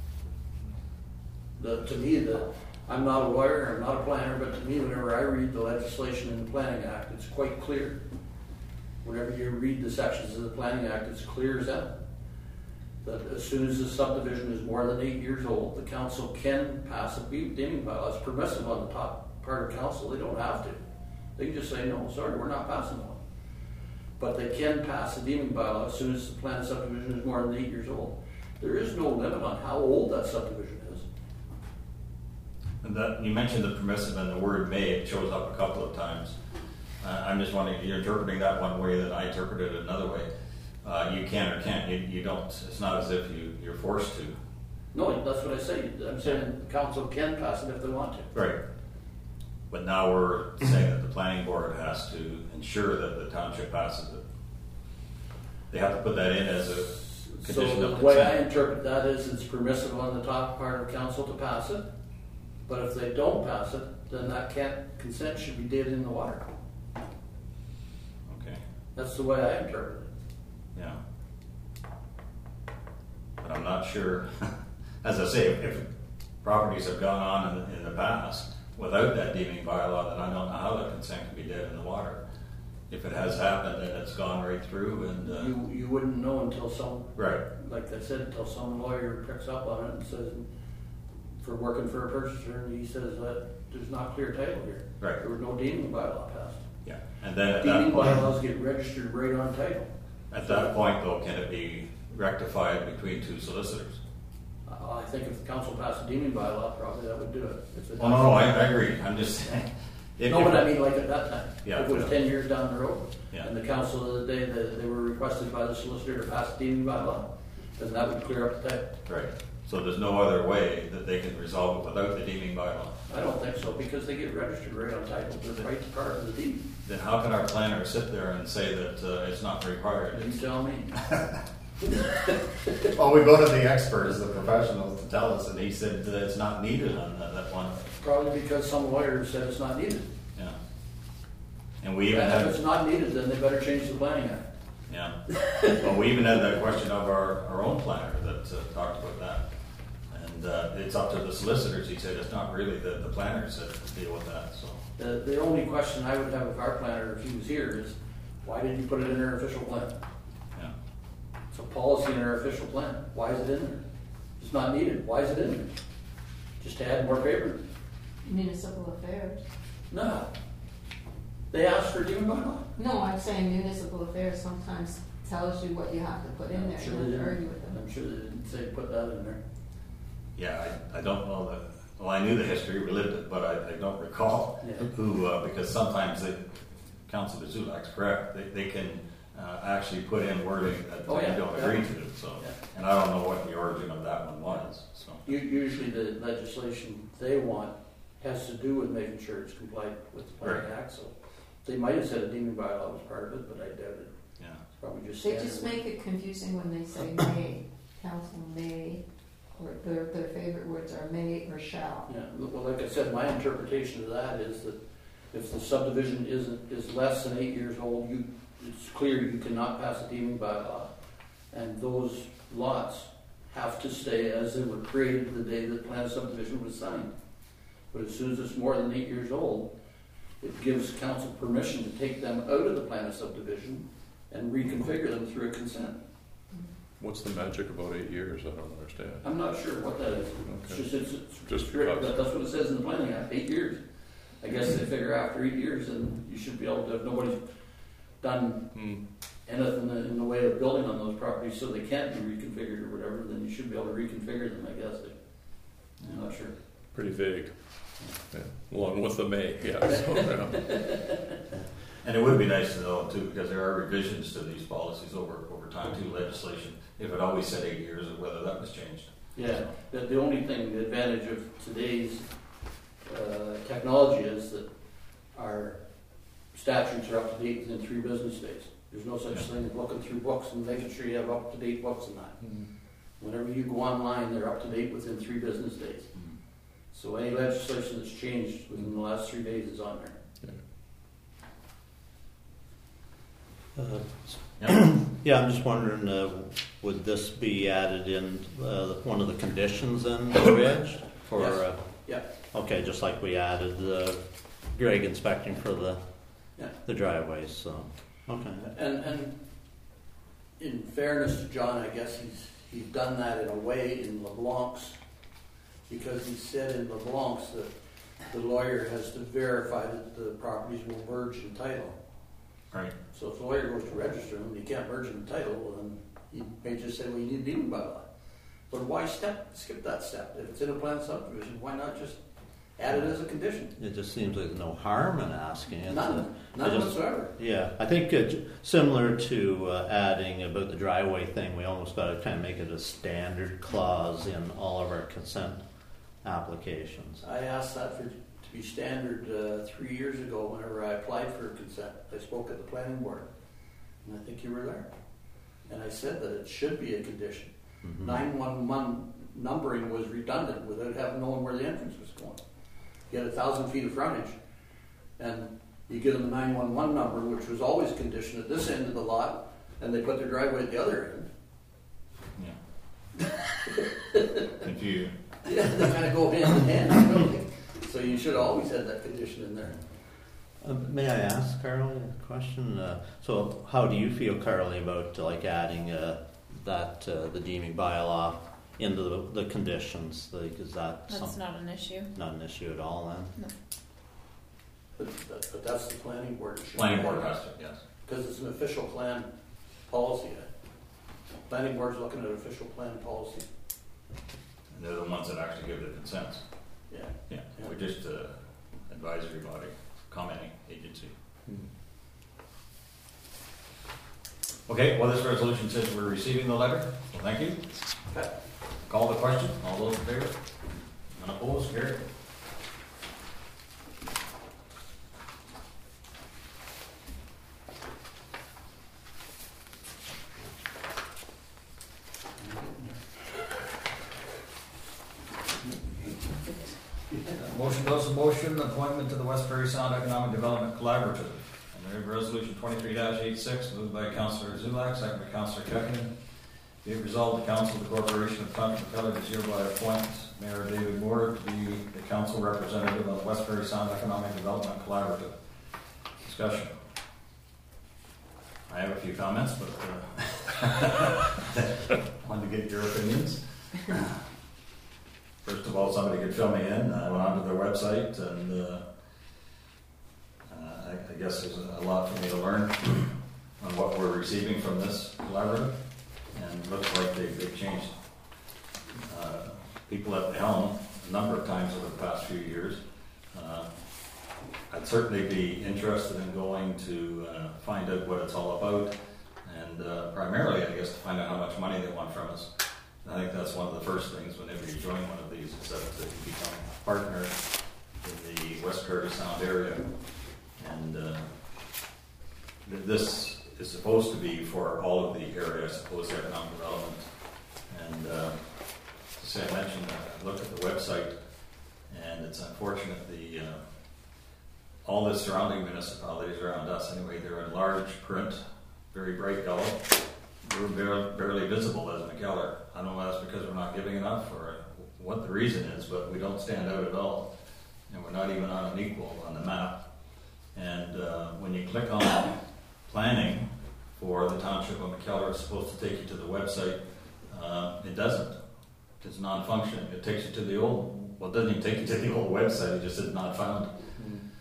To me, I'm not a lawyer, I'm not a planner, but to me, whenever I read the legislation in the Planning Act, it's quite clear. Whenever you read the sections of the Planning Act, it's clear as that. That as soon as the subdivision is more than 8 years old, the council can pass a deeming bylaw. It's permissive on the top part of council. They don't have to. They can just say, no, sorry, we're not passing one. But they can pass a deeming bylaw as soon as the planned subdivision is more than 8 years old. There is no limit on how old that subdivision is. And that, you mentioned the permissive and the word may, it shows up a couple of times. I'm just wondering, you're interpreting that one way, that I interpreted it another way. You can or can't, you don't. It's not as if you're forced to. No, that's what I say. I'm saying the council can pass it if they want to. Right. But now we're saying that the planning board has to ensure that the township passes it. They have to put that in as a condition So of the way I consent. interpret that is it's permissive on the top part of council to pass it, but if they don't pass it, then that consent should be dead in the water. Okay, That's the way I interpret it. yeah. But I'm not sure, as I say, if properties have gone on in the past without that deeming bylaw, then I don't know how that consent can be dead in the water. If it has happened, then it's gone right through and, You wouldn't know until some, right, like I said, until some lawyer picks up on it and says, for working for a purchaser, and he says that there's not clear title here. right, There was no deeming bylaw passed. yeah. And then at that Deeming point, bylaws get registered right on title. at that point though, can it be rectified between two solicitors? I think if the council passed a deeming bylaw, probably that would do it. If it Oh, no, I agree. I'm just saying. No, but I mean, like at that time. Yeah. If it was 10 years down the road, Yeah. and the council of the day that they were requested by the solicitor to pass a deeming bylaw, then that would clear up the title. Right. So there's no other way that they can resolve it without the deeming bylaw. I don't think so, because they get registered right on title. They're right part of the deed. Then how can our planner sit there and say that it's not required? You tell me. Well, we go to the experts, the professionals, to tell us, and he said that it's not needed on that one. Probably because some lawyers said it's not needed. Yeah. And we even And if it's had, not needed, then they better change the planning act. yeah. Well, we even had that question of our own planner that talked about that. And it's up to the solicitors. He said it's not really the planners that deal with that, so. The only question I would have of our planner if he was here is, why did you put it in our official plan? Yeah. It's a policy in our official plan. Why is it in there? It's not needed. Why is it in there? Just to add more paper? Municipal affairs. No. They asked for deeming bylaw. No, I'm saying municipal affairs sometimes tells you what you have to put in there. I'm sure You they have to didn't. argue with them. I'm sure they didn't say put that in there. Yeah, I don't know that. Well, I knew the history, we lived it, but I don't recall Yeah. who, because sometimes Councilor Zulak's correct, they can actually put in wording that Oh, yeah. you don't agree to, so. Yeah. And I don't know what the origin of that one was, so. Usually the legislation they want has to do with making sure it's compliant with the planning act, so they might have said a deeming bylaw was part of it, but I doubt it. Yeah. It's probably just They standard. just make it confusing when they say may, council may, or their favorite words are may or shall. Yeah, well, like I said, my interpretation of that is that if the subdivision is less than 8 years old, it's clear you cannot pass a deeming bylaw, and those lots have to stay as they were created the day the plan of subdivision was signed. But as soon as it's more than 8 years old, it gives council permission to take them out of the plan of subdivision and reconfigure them through a consent. What's the magic about 8 years? I don't understand. I'm not sure what that is. Okay. It's Just strict, because. that's what it says in the planning act, 8 years. I guess they figure after 8 years, then you should be able to, if nobody's done anything in the way of building on those properties so they can't be reconfigured or whatever, then you should be able to reconfigure them, I guess. I'm not sure. Pretty vague. Yeah. Along with the may, yeah. So, yeah. And it would be nice to know too, because there are revisions to these policies over time to legislation. If it always said 8 years, or whether that was changed. Yeah, the only thing, the advantage of today's technology is that our statutes are up to date within 3 business days. There's no such thing as looking through books and making sure you have up to date books and that. Whenever you go online, they're up to date within 3 business days. So any legislation that's changed within the last 3 days is on there. Yeah, I'm just wondering, would this be added in one of the conditions then, Reg? For, Yes. Yeah. Okay, just like we added the Greg inspecting for the driveways, so, okay. And in fairness to John, I guess he's done that in a way in LeBlanc's, because he said in LeBlanc's that the lawyer has to verify that the properties will merge in title. Right. So if the lawyer goes to register them and you can't merge in title, well, then he may just say, well, you need a deeding bylaw. But why skip that step? If it's in a planned subdivision, why not just add it as a condition? It just seems like there's no harm in asking it. None whatsoever. Yeah, I think similar to adding about the driveway thing, we almost got to kind of make it a standard clause in all of our consent applications. I asked that to be standard 3 years ago whenever I applied for consent. I spoke at the planning board, and I think you were there. And I said that it should be a condition. 911 numbering was redundant without knowing where the entrance was going. You had 1,000 feet of frontage, and you give them the 911 number, which was always conditioned at this end of the lot, and they put their driveway at the other end. Yeah. Confused. Yeah, they kind of go hand in hand, really. So you should always have that condition in there. May I ask Carly a question? So how do you feel, Carly, about like adding the deeming bylaw into the conditions? Like, is that That's not an issue. not an issue at all then? No. But that's the planning board issue. Planning board has to, yes. Because it's an official plan policy. Planning board's looking at official plan policy. And they're the ones that actually give the consents. Yeah. Yeah. We're just advisory body, commenting agency. Okay, well, this resolution says we're receiving the letter, so thank you. Okay. Call the question. All those in favor? None opposed? Carried. Motion, appointment to the West Prairie Sound Economic Development Collaborative. And we have Resolution 23-86, moved by Councillor Zulak, second by Councillor Kekinen. Be it resolved, the Council of the Corporation of Township of McKellar does hereby appoint Mayor David Moore to be the council representative of the West Prairie Sound Economic Development Collaborative. Discussion. I have a few comments, but wanted to get your opinions. First of all, somebody could fill me in. I went onto their website, and I guess there's a lot for me to learn on what we're receiving from this collaborative, and it looks like they've changed people at the helm a number of times over the past few years. I'd certainly be interested in going to find out what it's all about, and primarily, I guess, to find out how much money they want from us. I think that's one of the first things whenever you join one of these, is that you become a partner in the West Prairie Sound area. And this is supposed to be for all of the area, I suppose, economic development. And to say, I mentioned that I looked at the website, and it's unfortunate all the surrounding municipalities around us, anyway, they're in large print, very bright yellow. We're barely visible as McKellar. I don't know if that's because we're not giving enough or what the reason is, but we don't stand out at all. And we're not even on an equal on the map. And when you click on planning for the Township of McKellar, it's supposed to take you to the website. It doesn't. It's non-functioning. It takes you to the old, well, it doesn't even take you to the old website. It just says not found.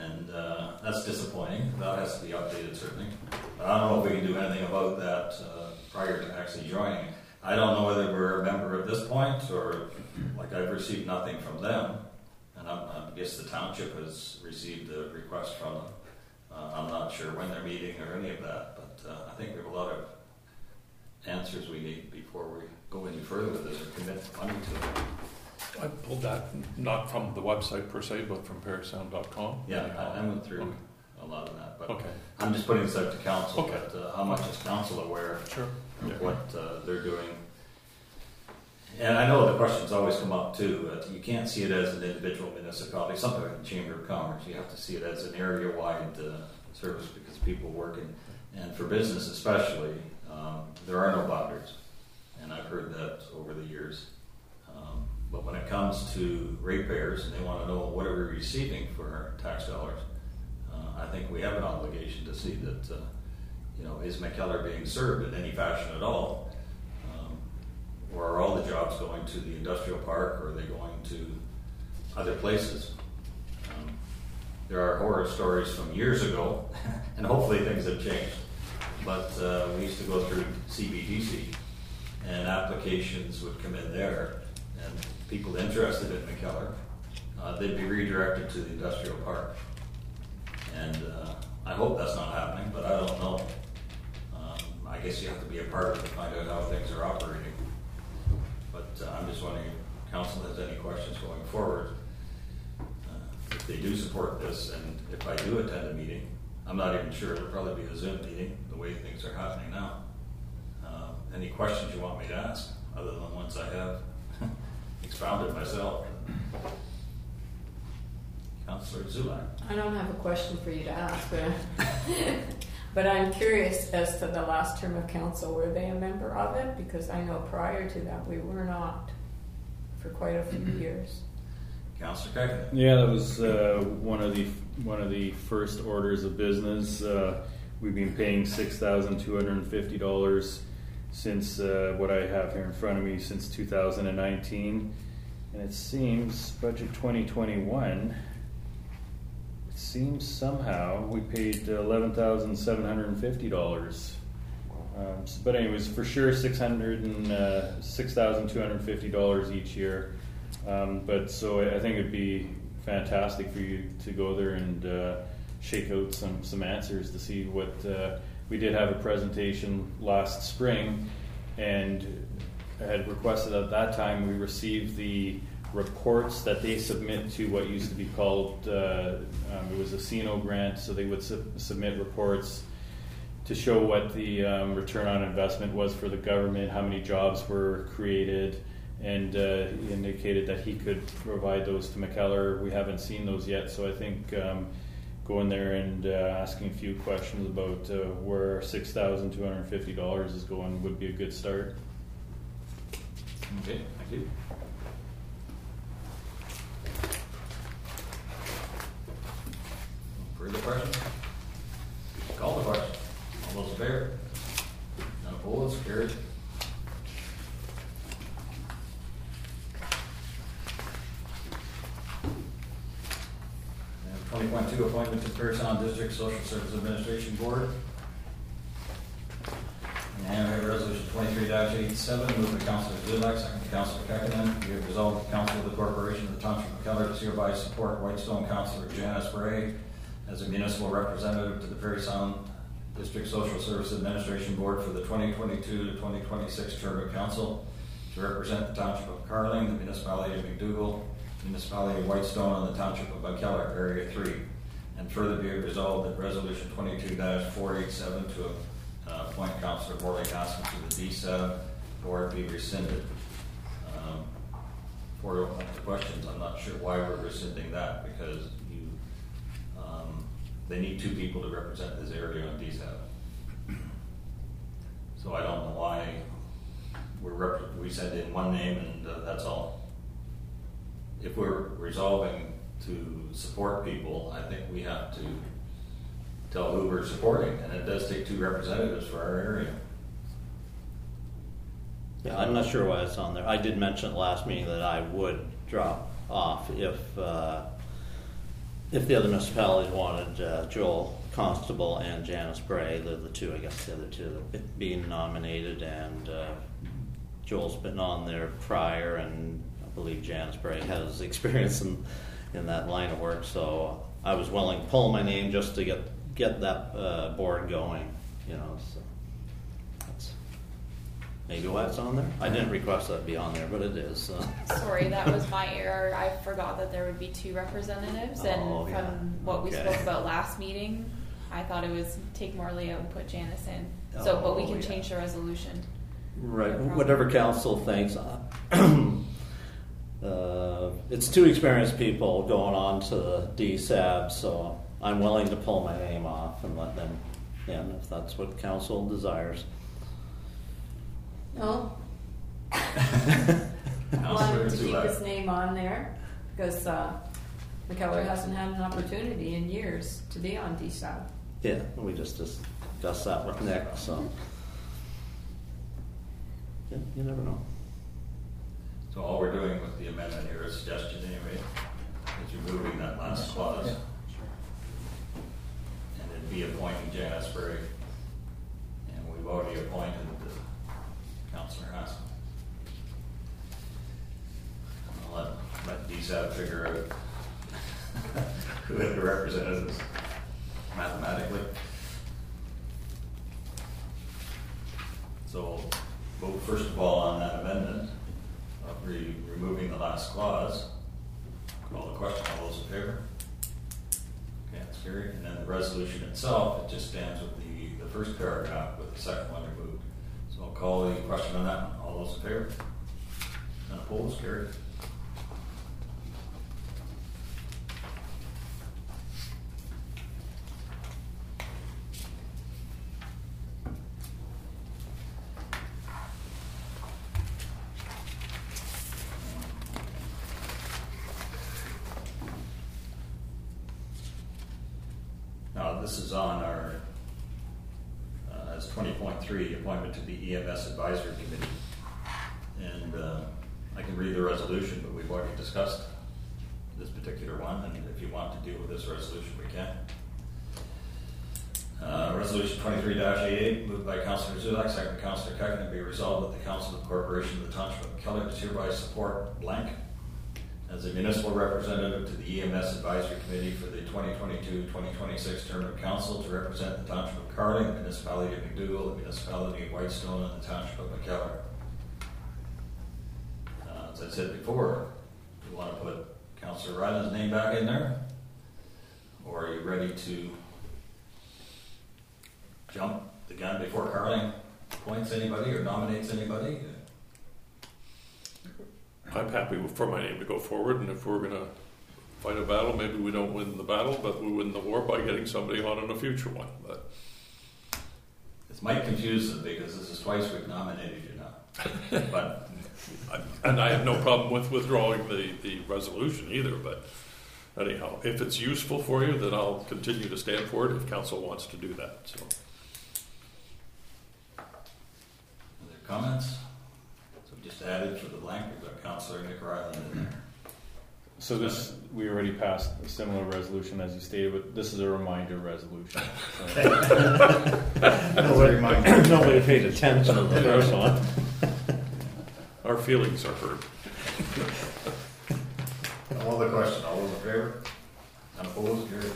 And that's disappointing. That has to be updated, certainly. But I don't know if we can do anything about that prior to actually joining. I don't know whether we're a member at this point, or like I've received nothing from them. And I guess the township has received a request from them. I'm not sure when they're meeting or any of that, but I think we have a lot of answers we need before we go any further with this or commit money to it. I pulled that not from the website per se, but from parasound.com. Yeah, I went through a lot of that, but Okay. I'm just putting this out to council. Okay. But how much is council aware Sure. of what they're doing? And I know the questions always come up too. You can't see it as an individual municipality, something like the Chamber of Commerce. You have to see it as an area-wide service because people work in, and for business especially, there are no boundaries. And I've heard that over the years. But when it comes to ratepayers and they want to know what are we receiving for our tax dollars, I think we have an obligation to see that, is McKellar being served in any fashion at all? Or are all the jobs going to the industrial park, or are they going to other places? There are horror stories from years ago, and hopefully things have changed. But we used to go through CBDC, and applications would come in there, and people interested in McKellar, they'd be redirected to the industrial park. And I hope that's not happening, but I don't know. I guess you have to be a part of it to find out how things are operating. But I'm just wondering if council has any questions going forward. If they do support this, and if I do attend a meeting, I'm not even sure, it'll probably be a Zoom meeting, the way things are happening now. Any questions you want me to ask, other than ones I have expounded myself? Councillor Zulak. I don't have a question for you to ask, but I'm curious as to the last term of council. Were they a member of it? Because I know prior to that we were not for quite a few years. Councillor Kekkonen. Yeah, that was one of the first orders of business. We've been paying $6,250 since what I have here in front of me since 2019, and it seems budget 2021. It seems somehow we paid $11,750. But anyways, for sure $6,250 each year. But so I think it'd be fantastic for you to go there and shake out some answers to see what we did have a presentation last spring, and I had requested at that time we received the reports that they submit to what used to be called it was a CINO grant, so they would submit reports to show what the return on investment was for the government, how many jobs were created, and he indicated that he could provide those to McKellar. We haven't seen those yet, so I think going there and asking a few questions about where $6,250 is going would be a good start. Okay, thank you. Further questions? Call the question. All those in favor? None opposed? Carried. 20.2 appointment to Parasound District Social Service Administration Board. And we have resolution 23-87, moved by Councillor Zulak, second by Councillor Kekkonen. Be it resolved, the Council of the Corporation of the Township of McKellar does hereby support Whitestone Councillor Janice Bray as a municipal representative to the Parasound District Social Service Administration Board for the 2022 to 2026 term of council to represent the Township of Carling, the Municipality of McDougall, Municipality of Whitestone, and the Township of McKellar, Area 3. And further be it resolved that Resolution 22-487 to appoint Councillor Morley Hassan to the DSAB board be rescinded. For the questions, I'm not sure why we're rescinding that, because they need two people to represent this area on DSAB. So I don't know why we send in one name and that's all. If we're resolving to support people, I think we have to tell who we're supporting, and it does take two representatives for our area. Yeah, I'm not sure why it's on there. I did mention at last meeting that I would drop off if if the other municipalities wanted Joel Constable and Janice Bray, they're the two, I guess the other two being nominated, and Joel's been on there prior, and I believe Janice Bray has experience in that line of work, so I was willing to pull my name just to get that board going, you know, so that's maybe why it's on there. I didn't request that be on there, but it is. Sorry, that was my error. I forgot that there would be 2 representatives, and Oh, yeah. from what we Okay. spoke about last meeting, I thought it was take Morley out and put Janice in. So, but we Oh, can yeah. change the resolution. Right, No problem. whatever council thinks. It's 2 experienced people going on to DSAB, so I'm willing to pull my name off and let them in if that's what council desires. No, Councillor wanted to keep Zulak. his name on there because McKellar hasn't had an opportunity in years to be on DSAB. Yeah, we just discussed that with Nick, so. Yeah, you never know. So all we're doing with the amendment here, a suggestion anyway, is removing that last clause. And then be appointing Janice Berry. And we've already appointed Councillor Haskell. I'll let DSAB figure out who the representative is mathematically. So vote first of all on that amendment of removing the last clause. Call the question. All those in favor? Okay, that's carried. And then the resolution itself, it just stands with the first paragraph with the second one removed. So I'll call the question on that one. All those in favor? None opposed? Carried. Now, this is on our, as 20.3, appointment to the EMS Advisory Committee. And I can read the resolution, but we've already discussed this particular one, and if you want to deal with this resolution, we can. Resolution 23-88, moved by Councillor Zulak, second by Councillor Kekkonen, be resolved that the Council of the Corporation of the Township of McKellar does hereby support blank as a municipal representative to the EMS Advisory Committee for the 2022-2026 term of council to represent the Township of Carling, the Municipality of McDougall, the Municipality of Whitestone, and the Township of McKellar. As I said before, do you want to put Councillor Ryland's name back in there? Or are you ready to jump the gun before Carling appoints anybody or nominates anybody? I'm happy for my name to go forward, and if we're going to fight a battle, maybe we don't win the battle, but we win the war by getting somebody on in a future one. But This might confuse them because this is twice we've nominated you now. But and I have no problem with withdrawing the resolution either, but anyhow, if it's useful for you, then I'll continue to stand for it if council wants to do that. So, other comments? So just added for the blank, we've got Councillor Nick Ryland in there. So this, we already passed a similar resolution as you stated, but this is a reminder resolution. So. Nobody paid attention to the first one. our feelings are hurt. All the question, all those in favor? None opposed? Carried.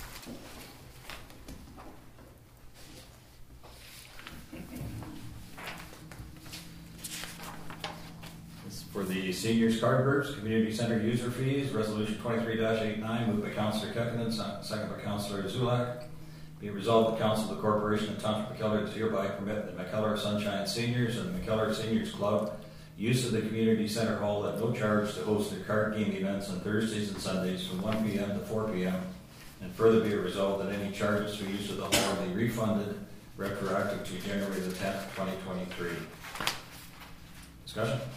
For the seniors card groups, community center user fees, resolution 23-89, moved by Councillor Kekkonen, second by Councillor Zulak. Be it resolved, the Council of the Corporation of Township of McKellar does hereby permit the McKellar Sunshine Seniors and the McKellar Seniors Club use of the community center hall at no charge to host their card game events on Thursdays and Sundays from 1 p.m. to 4 p.m. And further be it resolved that any charges for use of the hall be refunded retroactive to January the 10th, 2023. Discussion?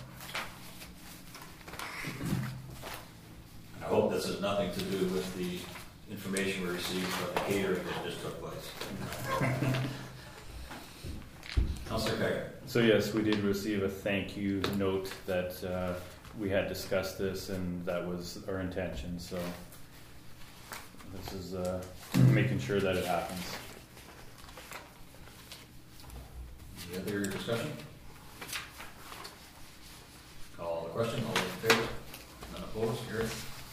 I hope this has nothing to do with the information we received about the catering that just took place. Councillor Kekkonen. So yes, we did receive a thank you note that we had discussed this and that was our intention. So This is making sure that it happens. Any other discussion? Call the question. All those in favor? None opposed? Carried.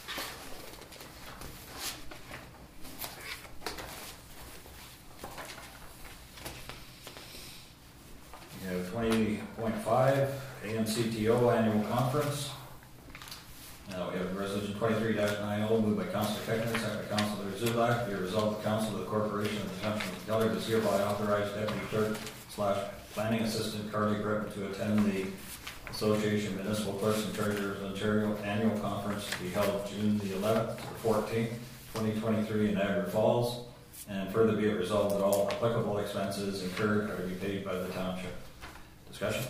We have 20.5 AMCTO Annual Conference. Now we have Resolution 23-90 moved by Councillor Keckner, second by Councillor Zulak. Be it resolved the Council of the Corporation of the Township of McKellar does hereby authorize Deputy Clerk / Planning Assistant Carly Griffin to attend the Association of Municipal Clerks and Treasurers Ontario Annual Conference to be held June the 11th to the 14th, 2023 in Niagara Falls. And further be it resolved that all applicable expenses incurred are to be paid by the Township. Discussion?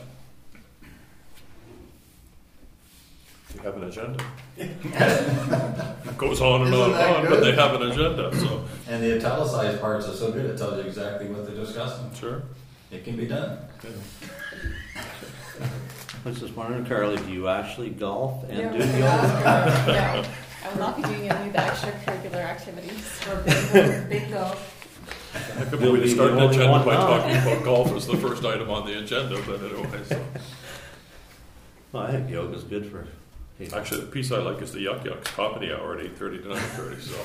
You have an agenda. It goes on and on and on, but they have an agenda, so. And the italicized parts are so good, it tells you exactly what they're discussing. Sure. It can be done. Yeah. I was just wondering, Carly, do you actually golf and Yeah, do we can yoga? ask her. No, I will not be doing any of the extracurricular activities. Or big golf. I could You'll maybe be start the the only agenda one by now. talking about golf as the first item on the agenda, but anyway, so. Well, I think yoga's good for people. Actually, the piece I like is the Yuck Yucks comedy hour at 8:30 to 9:30, so.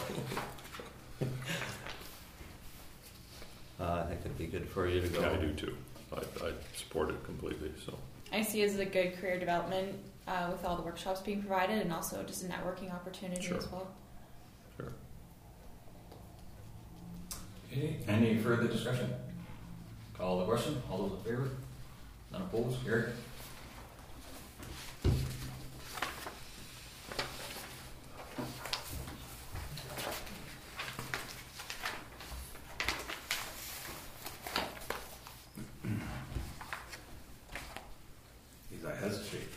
I think it'd be good for you to go. Yeah, I do too. I support it completely, so. I see it as a good career development with all the workshops being provided, and also just a networking opportunity Sure. as well. Sure. Okay. Any further discussion? Call the question. All those in favor? None opposed? Carried. I hesitate.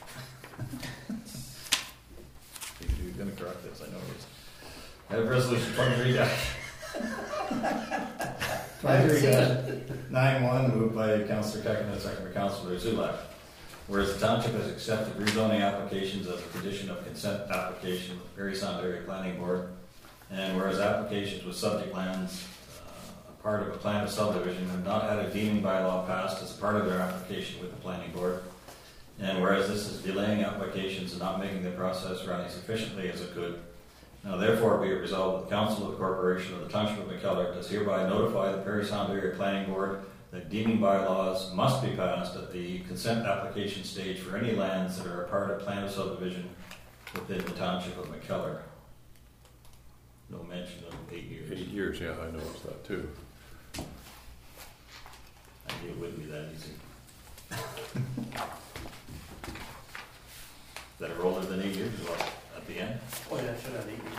You're going to correct this, I know it is. I have resolution 23-91 moved by Councillor Keckner, second by Councillor Zulak. Whereas the Township has accepted rezoning applications as a condition of consent application with the Perry Sound Area Planning Board, and whereas applications with subject lands a part of a plan of subdivision have not had a deeming bylaw passed as a part of their application with the Planning Board, and whereas this is delaying applications and not making the process run as efficiently as it could, now therefore be it resolved that the Council of the Corporation of the Township of McKellar does hereby notify the Perry Sound Area Planning Board that deeming bylaws must be passed at the consent application stage for any lands that are a part of plan of subdivision within the Township of McKellar. No mention of 8 years. 8 years, yeah, I noticed that too. I knew it wouldn't be that easy. Is that older than 8 years as well at the end? Oh, yeah, it should have 8 years.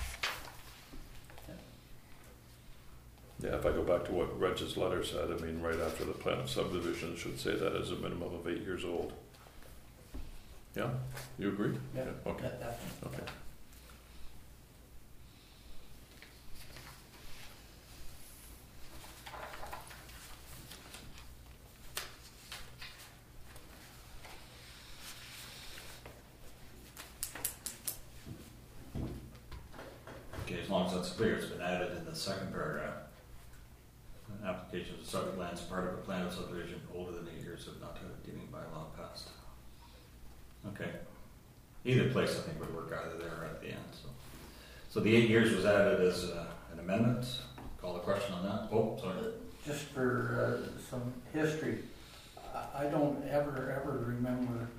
Yeah, if I go back to what Reg's letter said, I mean, right after the plan of subdivision, it should say that as a minimum of 8 years old. Yeah, you agree? Yeah. Okay. Okay. Okay, as long as that's clear, it's been added in the second paragraph. Applications of subject lands part of a plan of subdivision older than 8 years have not had a deeming bylaw passed. Okay. Either place I think would work, either there or at the end. So the 8 years was added as an amendment. Call the question on that. Oh, sorry. Just for some history, I don't ever remember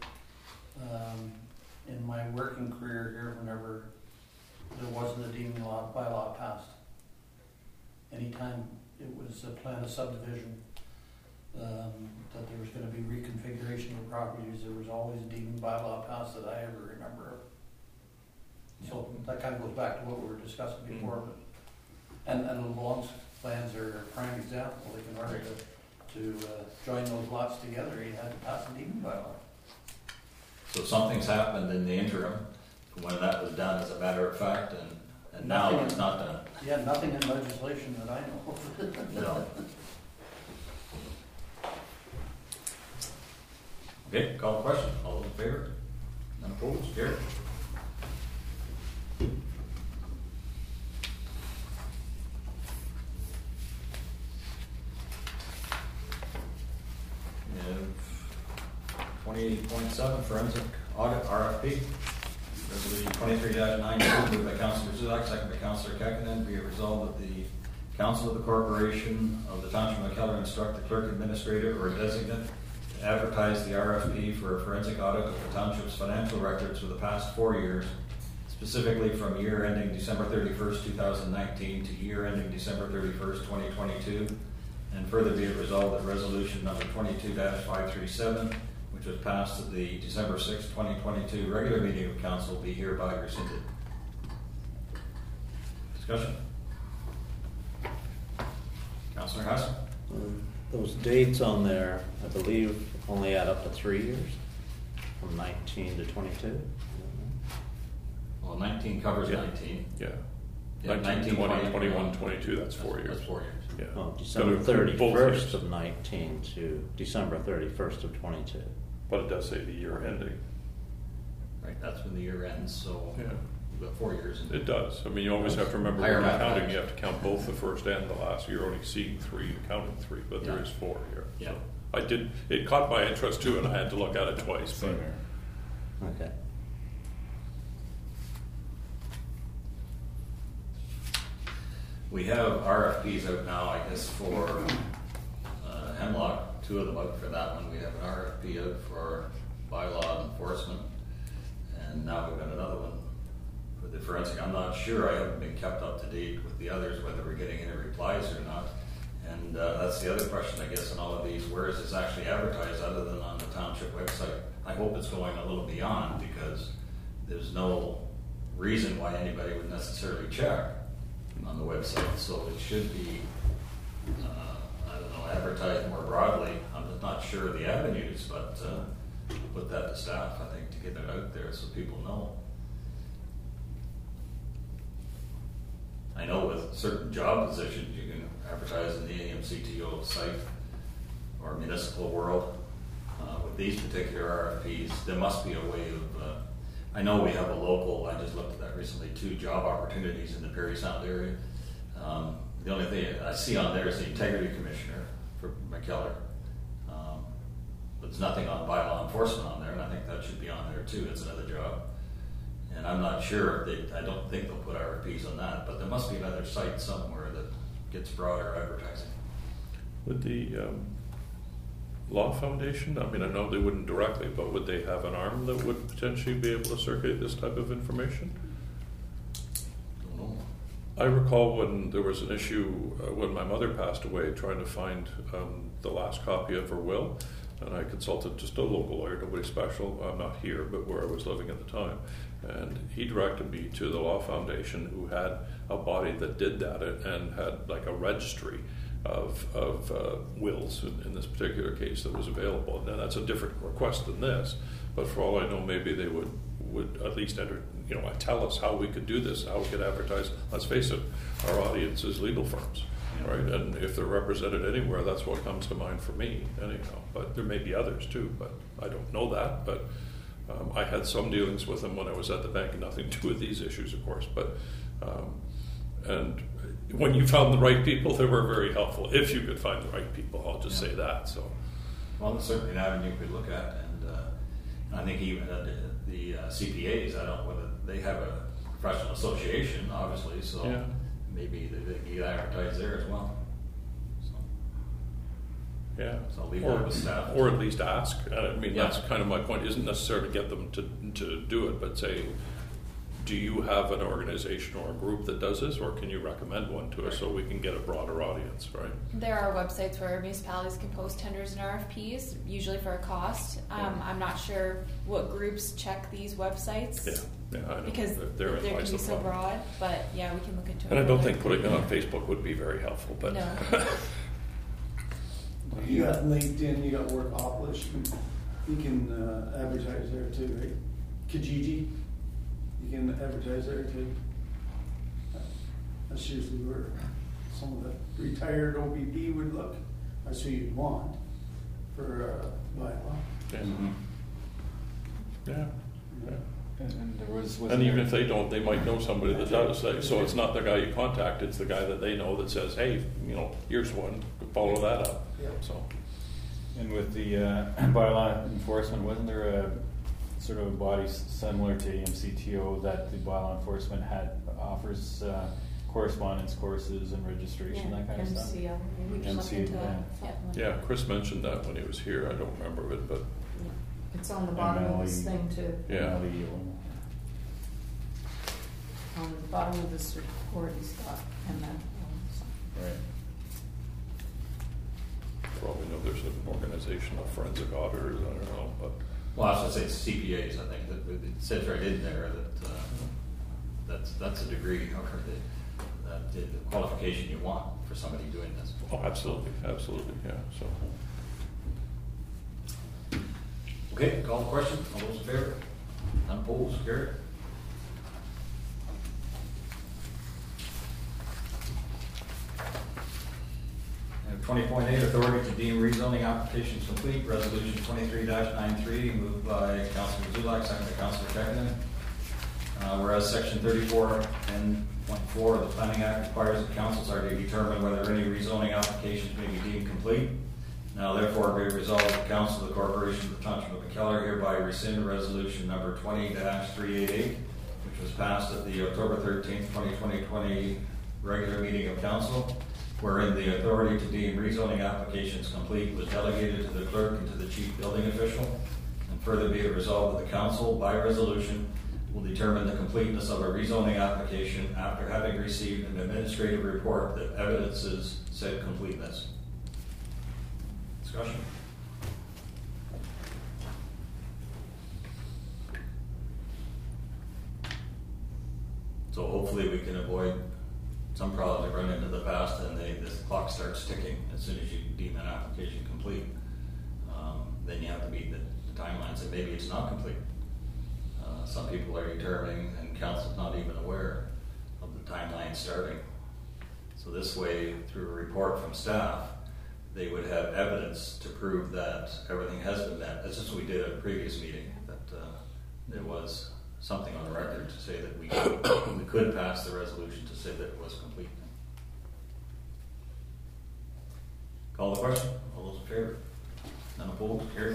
in my working career here whenever there wasn't a deeming bylaw passed. Anytime it was a plan of subdivision, that there was going to be reconfiguration of properties, there was always a deeming bylaw passed that I ever remember of. So that kind of goes back to what we were discussing before. But, and the Long's plans are a prime example. Like in order to join those lots together, you had to pass a deeming bylaw. So something's happened in the interim when that was done as a matter of fact, and now it's not done. Yeah, nothing in legislation that I know of. No. Okay, call the question. All those in favor? None opposed? Carried. 27, forensic audit RFP. Resolution 23-92, moved by Councillor Zuzak, second by Councillor Kekkonen. Be it resolved that the Council of the Corporation of the Township of McKellar instruct the clerk administrator or designate to advertise the RFP for a forensic audit of the Township's financial records for the past 4 years, specifically from year ending December 31st, 2019 to year ending December 31st, 2022. And further be it resolved that resolution number 22-537, which was passed at the December 6, 2022 regular meeting of council, be hereby rescinded. Discussion. Councillor Hassan. Those dates on there, I believe, only add up to 3 years, from 19 to 22. Well, 19 covers 19. Yeah. Yeah, 19, 20, 21, 22, that's 4 years. That's 4 years. Yeah. Oh, December Gotta include both 31st years. of 19 to December 31st of 22. But it does say the year ending. Right, that's when the year ends, so Yeah. we've got 4 years. It does. I mean, you always have to remember when Higher you're counting, mathematics. you have to count both the first and the last. You're only seeing 3, you're counting 3, but there Yeah. is 4 here. Yeah. So it caught my interest too, and I had to look at it twice. Same But here. Okay. We have RFPs out now, I guess, for Hemlock, 2 of them out for that one. We have an RFP out for bylaw enforcement, and now we've got another one for the forensic. I'm not sure, I haven't been kept up to date with the others, whether we're getting any replies or not. And that's the other question, I guess, in all of these. Where is this actually advertised other than on the township website? I hope it's going a little beyond, because there's no reason why anybody would necessarily check on the website. So it should be, I don't know, advertised more broadly. I'm just not sure of the avenues, but put that to staff, I think, to get it out there so people know. I know with certain job positions, you can advertise in the AMCTO site or municipal world. With these particular RFPs, there must be a way of, I know we have a local, I just looked at that recently, 2 job opportunities in the Perry Sound area. The only thing I see on there is the Integrity Commissioner for McKellar. But there's nothing on bylaw enforcement on there, and I think that should be on there too. It's another job. And I'm not sure if I don't think they'll put RFPs on that, but there must be another site somewhere that gets broader advertising. would the Law Foundation, I mean, I know they wouldn't directly, but would they have an arm that would potentially be able to circulate this type of information? Don't know. I recall when there was an issue when my mother passed away, trying to find the last copy of her will, and I consulted just a local lawyer, nobody special. I'm not here, but where I was living at the time, and he directed me to the Law Foundation, who had a body that did that and had like a registry of wills in this particular case that was available. Now that's a different request than this, but for all I know, maybe they would at least tell us how we could do this, how we could advertise. Let's face it, our audience is legal firms, right? And if they're represented anywhere, that's what comes to mind for me, anyhow. But there may be others too, but I don't know that. But I had some dealings with them when I was at the bank, nothing to do with these issues, of course. But and when you found the right people, they were very helpful. If you could find the right people, I'll just say that. So, Well, that's certainly an avenue you could look at, and I think even the CPAs, I don't know whether they have a professional association, obviously, so yeah. maybe they get advertised there as well. So, Yeah, So I'll leave that with staff. or at least ask. I mean, Yeah. that's kind of my point. Isn't necessarily to get them to do it, but say, do you have an organization or a group that does this, or can you recommend one to us so we can get a broader audience, right? There are websites where municipalities can post tenders and RFPs, usually for a cost. I'm not sure what groups check these websites. Yeah, I know. Because Therein they can lies be the so problem. broad, but yeah, we can look into it. And I don't further. think putting it on Facebook would be very helpful, but No. You got LinkedIn, you got Workopolis, you can advertise there too, right? Kijiji, you can advertise there too. That's usually where some of the retired OBP would look. That's who you'd want for bylaw. yeah. Mhm. Yeah. Yeah. And there was And even if they don't, they might know somebody that does. So it's not the guy you contact; it's the guy that they know that says, "Hey, here's one. Follow that up." Yeah. So and with the bylaw enforcement, wasn't there sort of a body similar to MCTO that the bylaw enforcement offers correspondence courses and registration, that kind of stuff. MCL. We can look MC, into yeah. something like Yeah, Chris mentioned that when he was here. I don't remember it, but It's on the bottom of this thing too. yeah. On the bottom of this report, he's got ML. Right. Probably know there's an organization of forensic auditors. I don't know, but Well, I should say it's CPAs. I think that it says right in there that that's a degree or the qualification you want for somebody doing this. oh, absolutely, yeah. So. Okay, call the question. All those in favor? None opposed? Carried. And 20.8, authority to deem rezoning applications complete. Resolution 23-93, moved by Councilor Zulak, second by Councilor Kekkonen. Whereas Section 34(10.4) of the Planning Act requires that councils are to determine whether any rezoning applications may be deemed complete. Now therefore be resolved that the Council of the Corporation of the Township of McKellar hereby rescind resolution number 20-388, which was passed at the October 13th, 2020 regular meeting of Council, wherein the authority to deem rezoning applications complete was delegated to the clerk and to the chief building official. And further be it resolved that the Council, by resolution, will determine the completeness of a rezoning application after having received an administrative report that evidences said completeness. Discussion? So hopefully we can avoid some problems that run into the past and this clock starts ticking as soon as you deem an application complete. Then you have to meet the timelines, and maybe it's not complete. Some people are determining, and council's not even aware of the timeline starting. So this way, through a report from staff, they would have evidence to prove that everything has been met. That's just what we did at a previous meeting, that there was something on the record to say that we could pass the resolution to say that it was complete. Call the question. All those in favor? None opposed? Carried.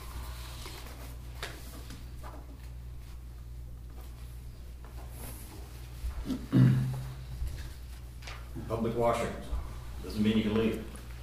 Public washrooms. Doesn't mean you can leave.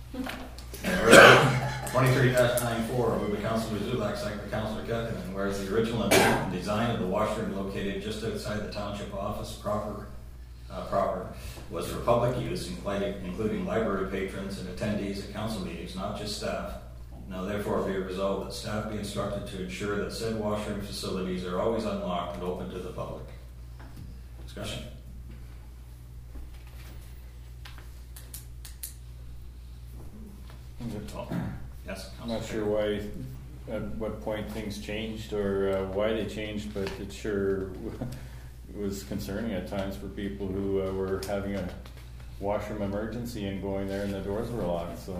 23-94, moved by Councilor Zulak, second by Councilor Kekkonen. Whereas the original intent and design of the washroom located just outside the township office proper was for public use, including library patrons and attendees at council meetings, not just staff. Now therefore be it resolved that staff be instructed to ensure that said washroom facilities are always unlocked and open to the public. Discussion? Yes, I'm not sure why, at what point things changed or why they changed, but it sure was concerning at times for people who were having a washroom emergency and going there and the doors were locked. So,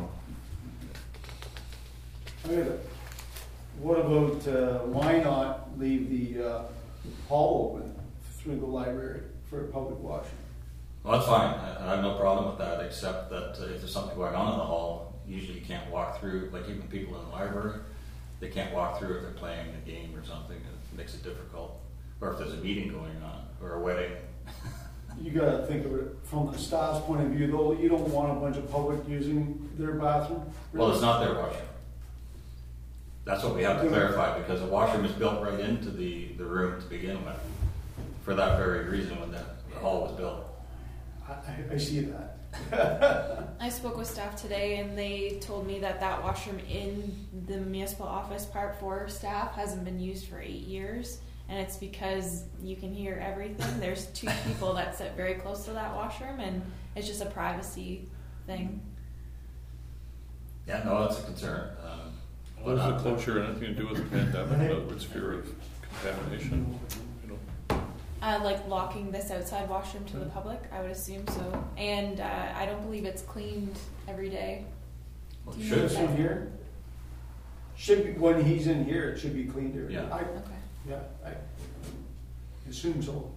what about why not leave the hall open through the library for a public washroom? Well, that's fine. I have no problem with that, except that if there's something going on in the hall, usually you can't walk through, like even people in the library, they can't walk through if they're playing a game or something. It makes it difficult. Or if there's a meeting going on, or a wedding. You gotta think of it from the staff's point of view, though. You don't want a bunch of public using their bathroom. Really. Well, it's not their washroom. That's what we have to clarify, because the washroom is built right into the room to begin with, for that very reason when the hall was built. I see that. I spoke with staff today and they told me that washroom in the municipal office part for staff hasn't been used for 8 years, and it's because you can hear everything. There's 2 people that sit very close to that washroom, and it's just a privacy thing. Yeah, no, that's a concern. What does the closure anything to do with the pandemic? In other words, fear of contamination? Like locking this outside washroom to the public, I would assume so. And I don't believe it's cleaned every day. Well, Do it you should know This that? one here should be, when he's in here, it should be cleaned every day. Yeah. Okay. I assume so.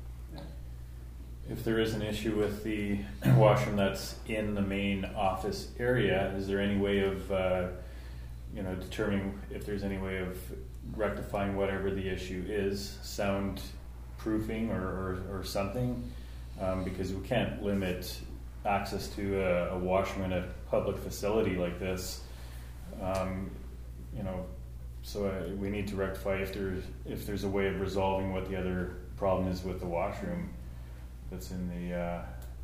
if there is an issue with the washroom that's in the main office area, is there any way of, determining if there's any way of rectifying whatever the issue is, sound proofing or something, because we can't limit access to a washroom in a public facility like this. So we need to rectify if there's a way of resolving what the other problem is with the washroom that's in the.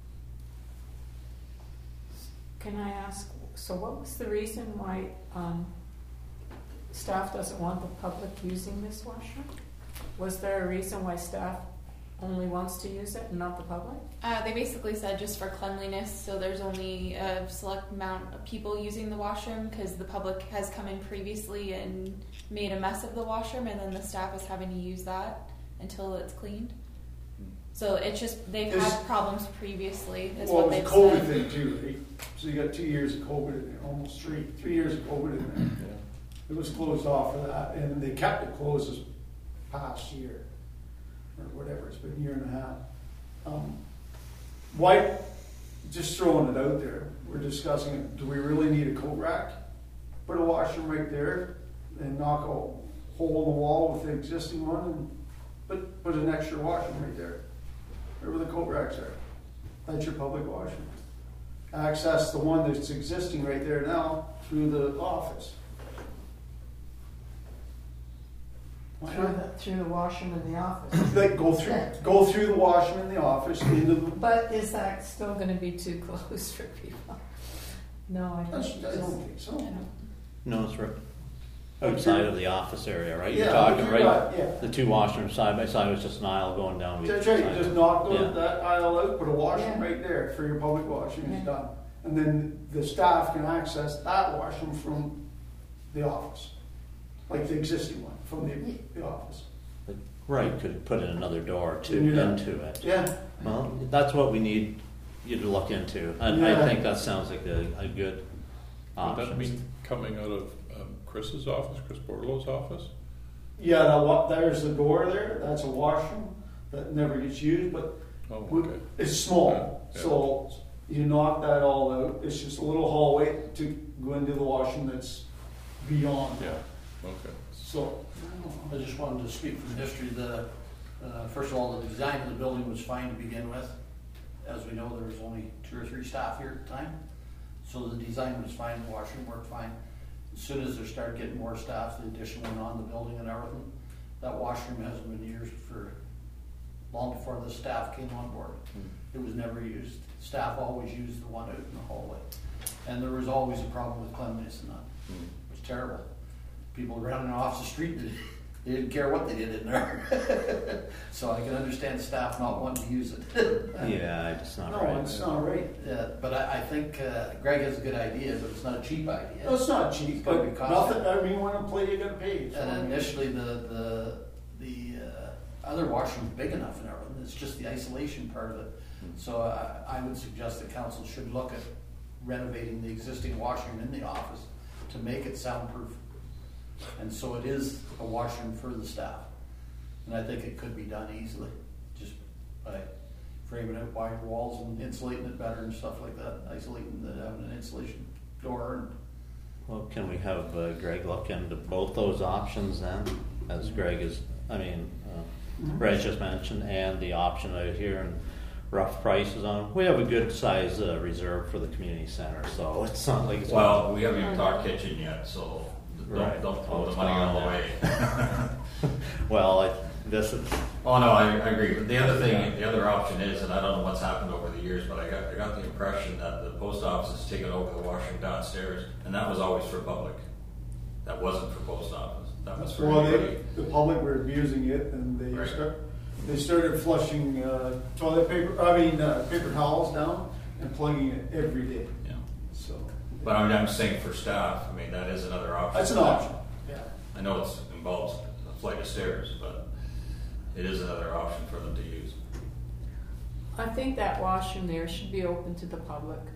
Can I ask, so what was the reason why staff doesn't want the public using this washroom? Was there a reason why staff only wants to use it and not the public? They basically said just for cleanliness, so there's only a select amount of people using the washroom because the public has come in previously and made a mess of the washroom, and then the staff is having to use that until it's cleaned. So it's just, they've had problems previously, is what they've said. Well, it was a COVID thing too, right? So you got 2 years of COVID in there, almost 3 years of COVID in there. Yeah. It was closed off for that, and they kept it closed this past year, or whatever, it's been a year and a half. Why, just throwing it out there, we're discussing it, do we really need a coat rack? Put a washroom right there, and knock a hole in the wall with the existing one, and put an extra washroom right there. Where the coat racks are. That's your public washroom. Access the one that's existing right there now through the office. Why not? Through the washroom in the office. Like go through the washroom in the office into the. But is that still going to be too close for people? No, I I don't. don't think so. No, it's right outside of the office area, right? You're Yeah, talking, right? yeah. The two washrooms side by side was just an aisle going down. That's right. You just knock Yeah. that aisle out, put a washroom Yeah. right there for your public washroom. Yeah. It's done, and then the staff can access that washroom from the office, like the existing one from the office. Right, could put in another door too Yeah. into it. Yeah. Well, that's what we need you to look into, and Yeah. I think that sounds like a good Would option. that mean coming out of Chris's office, Chris Bordelow's office? Yeah, there's the door there. That's a washroom that never gets used, but Oh, we- okay. it's small. Yeah. So you knock that all out. It's just a little hallway to go into the washroom that's beyond. Yeah, okay. So, I just wanted to speak from history. First of all, the design of the building was fine to begin with. As we know, there was only 2 or 3 staff here at the time. So the design was fine, the washroom worked fine. As soon as they started getting more staff, the addition went on the building and everything. That washroom hasn't been used for long before the staff came on board. It was never used. Staff always used the one out in the hallway. And there was always a problem with cleanliness in that. It was terrible. People running off the street, they didn't care what they did in there. So I can understand staff not wanting to use it. Yeah, it's not no, right. it's not right. But I think Greg has a good idea, but it's not a cheap idea. No, it's not cheap, It's gonna but be costly. nothing. I mean, when I play, you gotta pay. So, And initially, the other washroom's big enough and everything. It's just the isolation part of it. So I would suggest that council should look at renovating the existing washroom in the office to make it soundproof. And so it is a washroom for the staff. And I think it could be done easily, just by framing out wider walls and insulating it better and stuff like that, isolating having an insulation door. And Well, can we have Greg look into both those options then, as Greg is, Greg just mentioned, and the option out here and rough prices on. We have a good size reserve for the community center, so it's not like it's Well, we haven't even talked kitchen yet, so Right. don't throw the It's money gone all there. away. well, this is Oh no, I agree. But the other thing, the other option is, and I don't know what's happened over the years, but I got the impression that the post office has taken over the washroom downstairs, and that was always for public. That wasn't for post office. That was for well, anybody. the public were abusing it, and Right. they started flushing toilet paper. Paper towels down and plugging it every day. Yeah. So But I'm saying for staff, I mean that is another option. that's an option. Yeah. I know it involves a flight of stairs, but it is another option for them to use. I think that washroom there should be open to the public.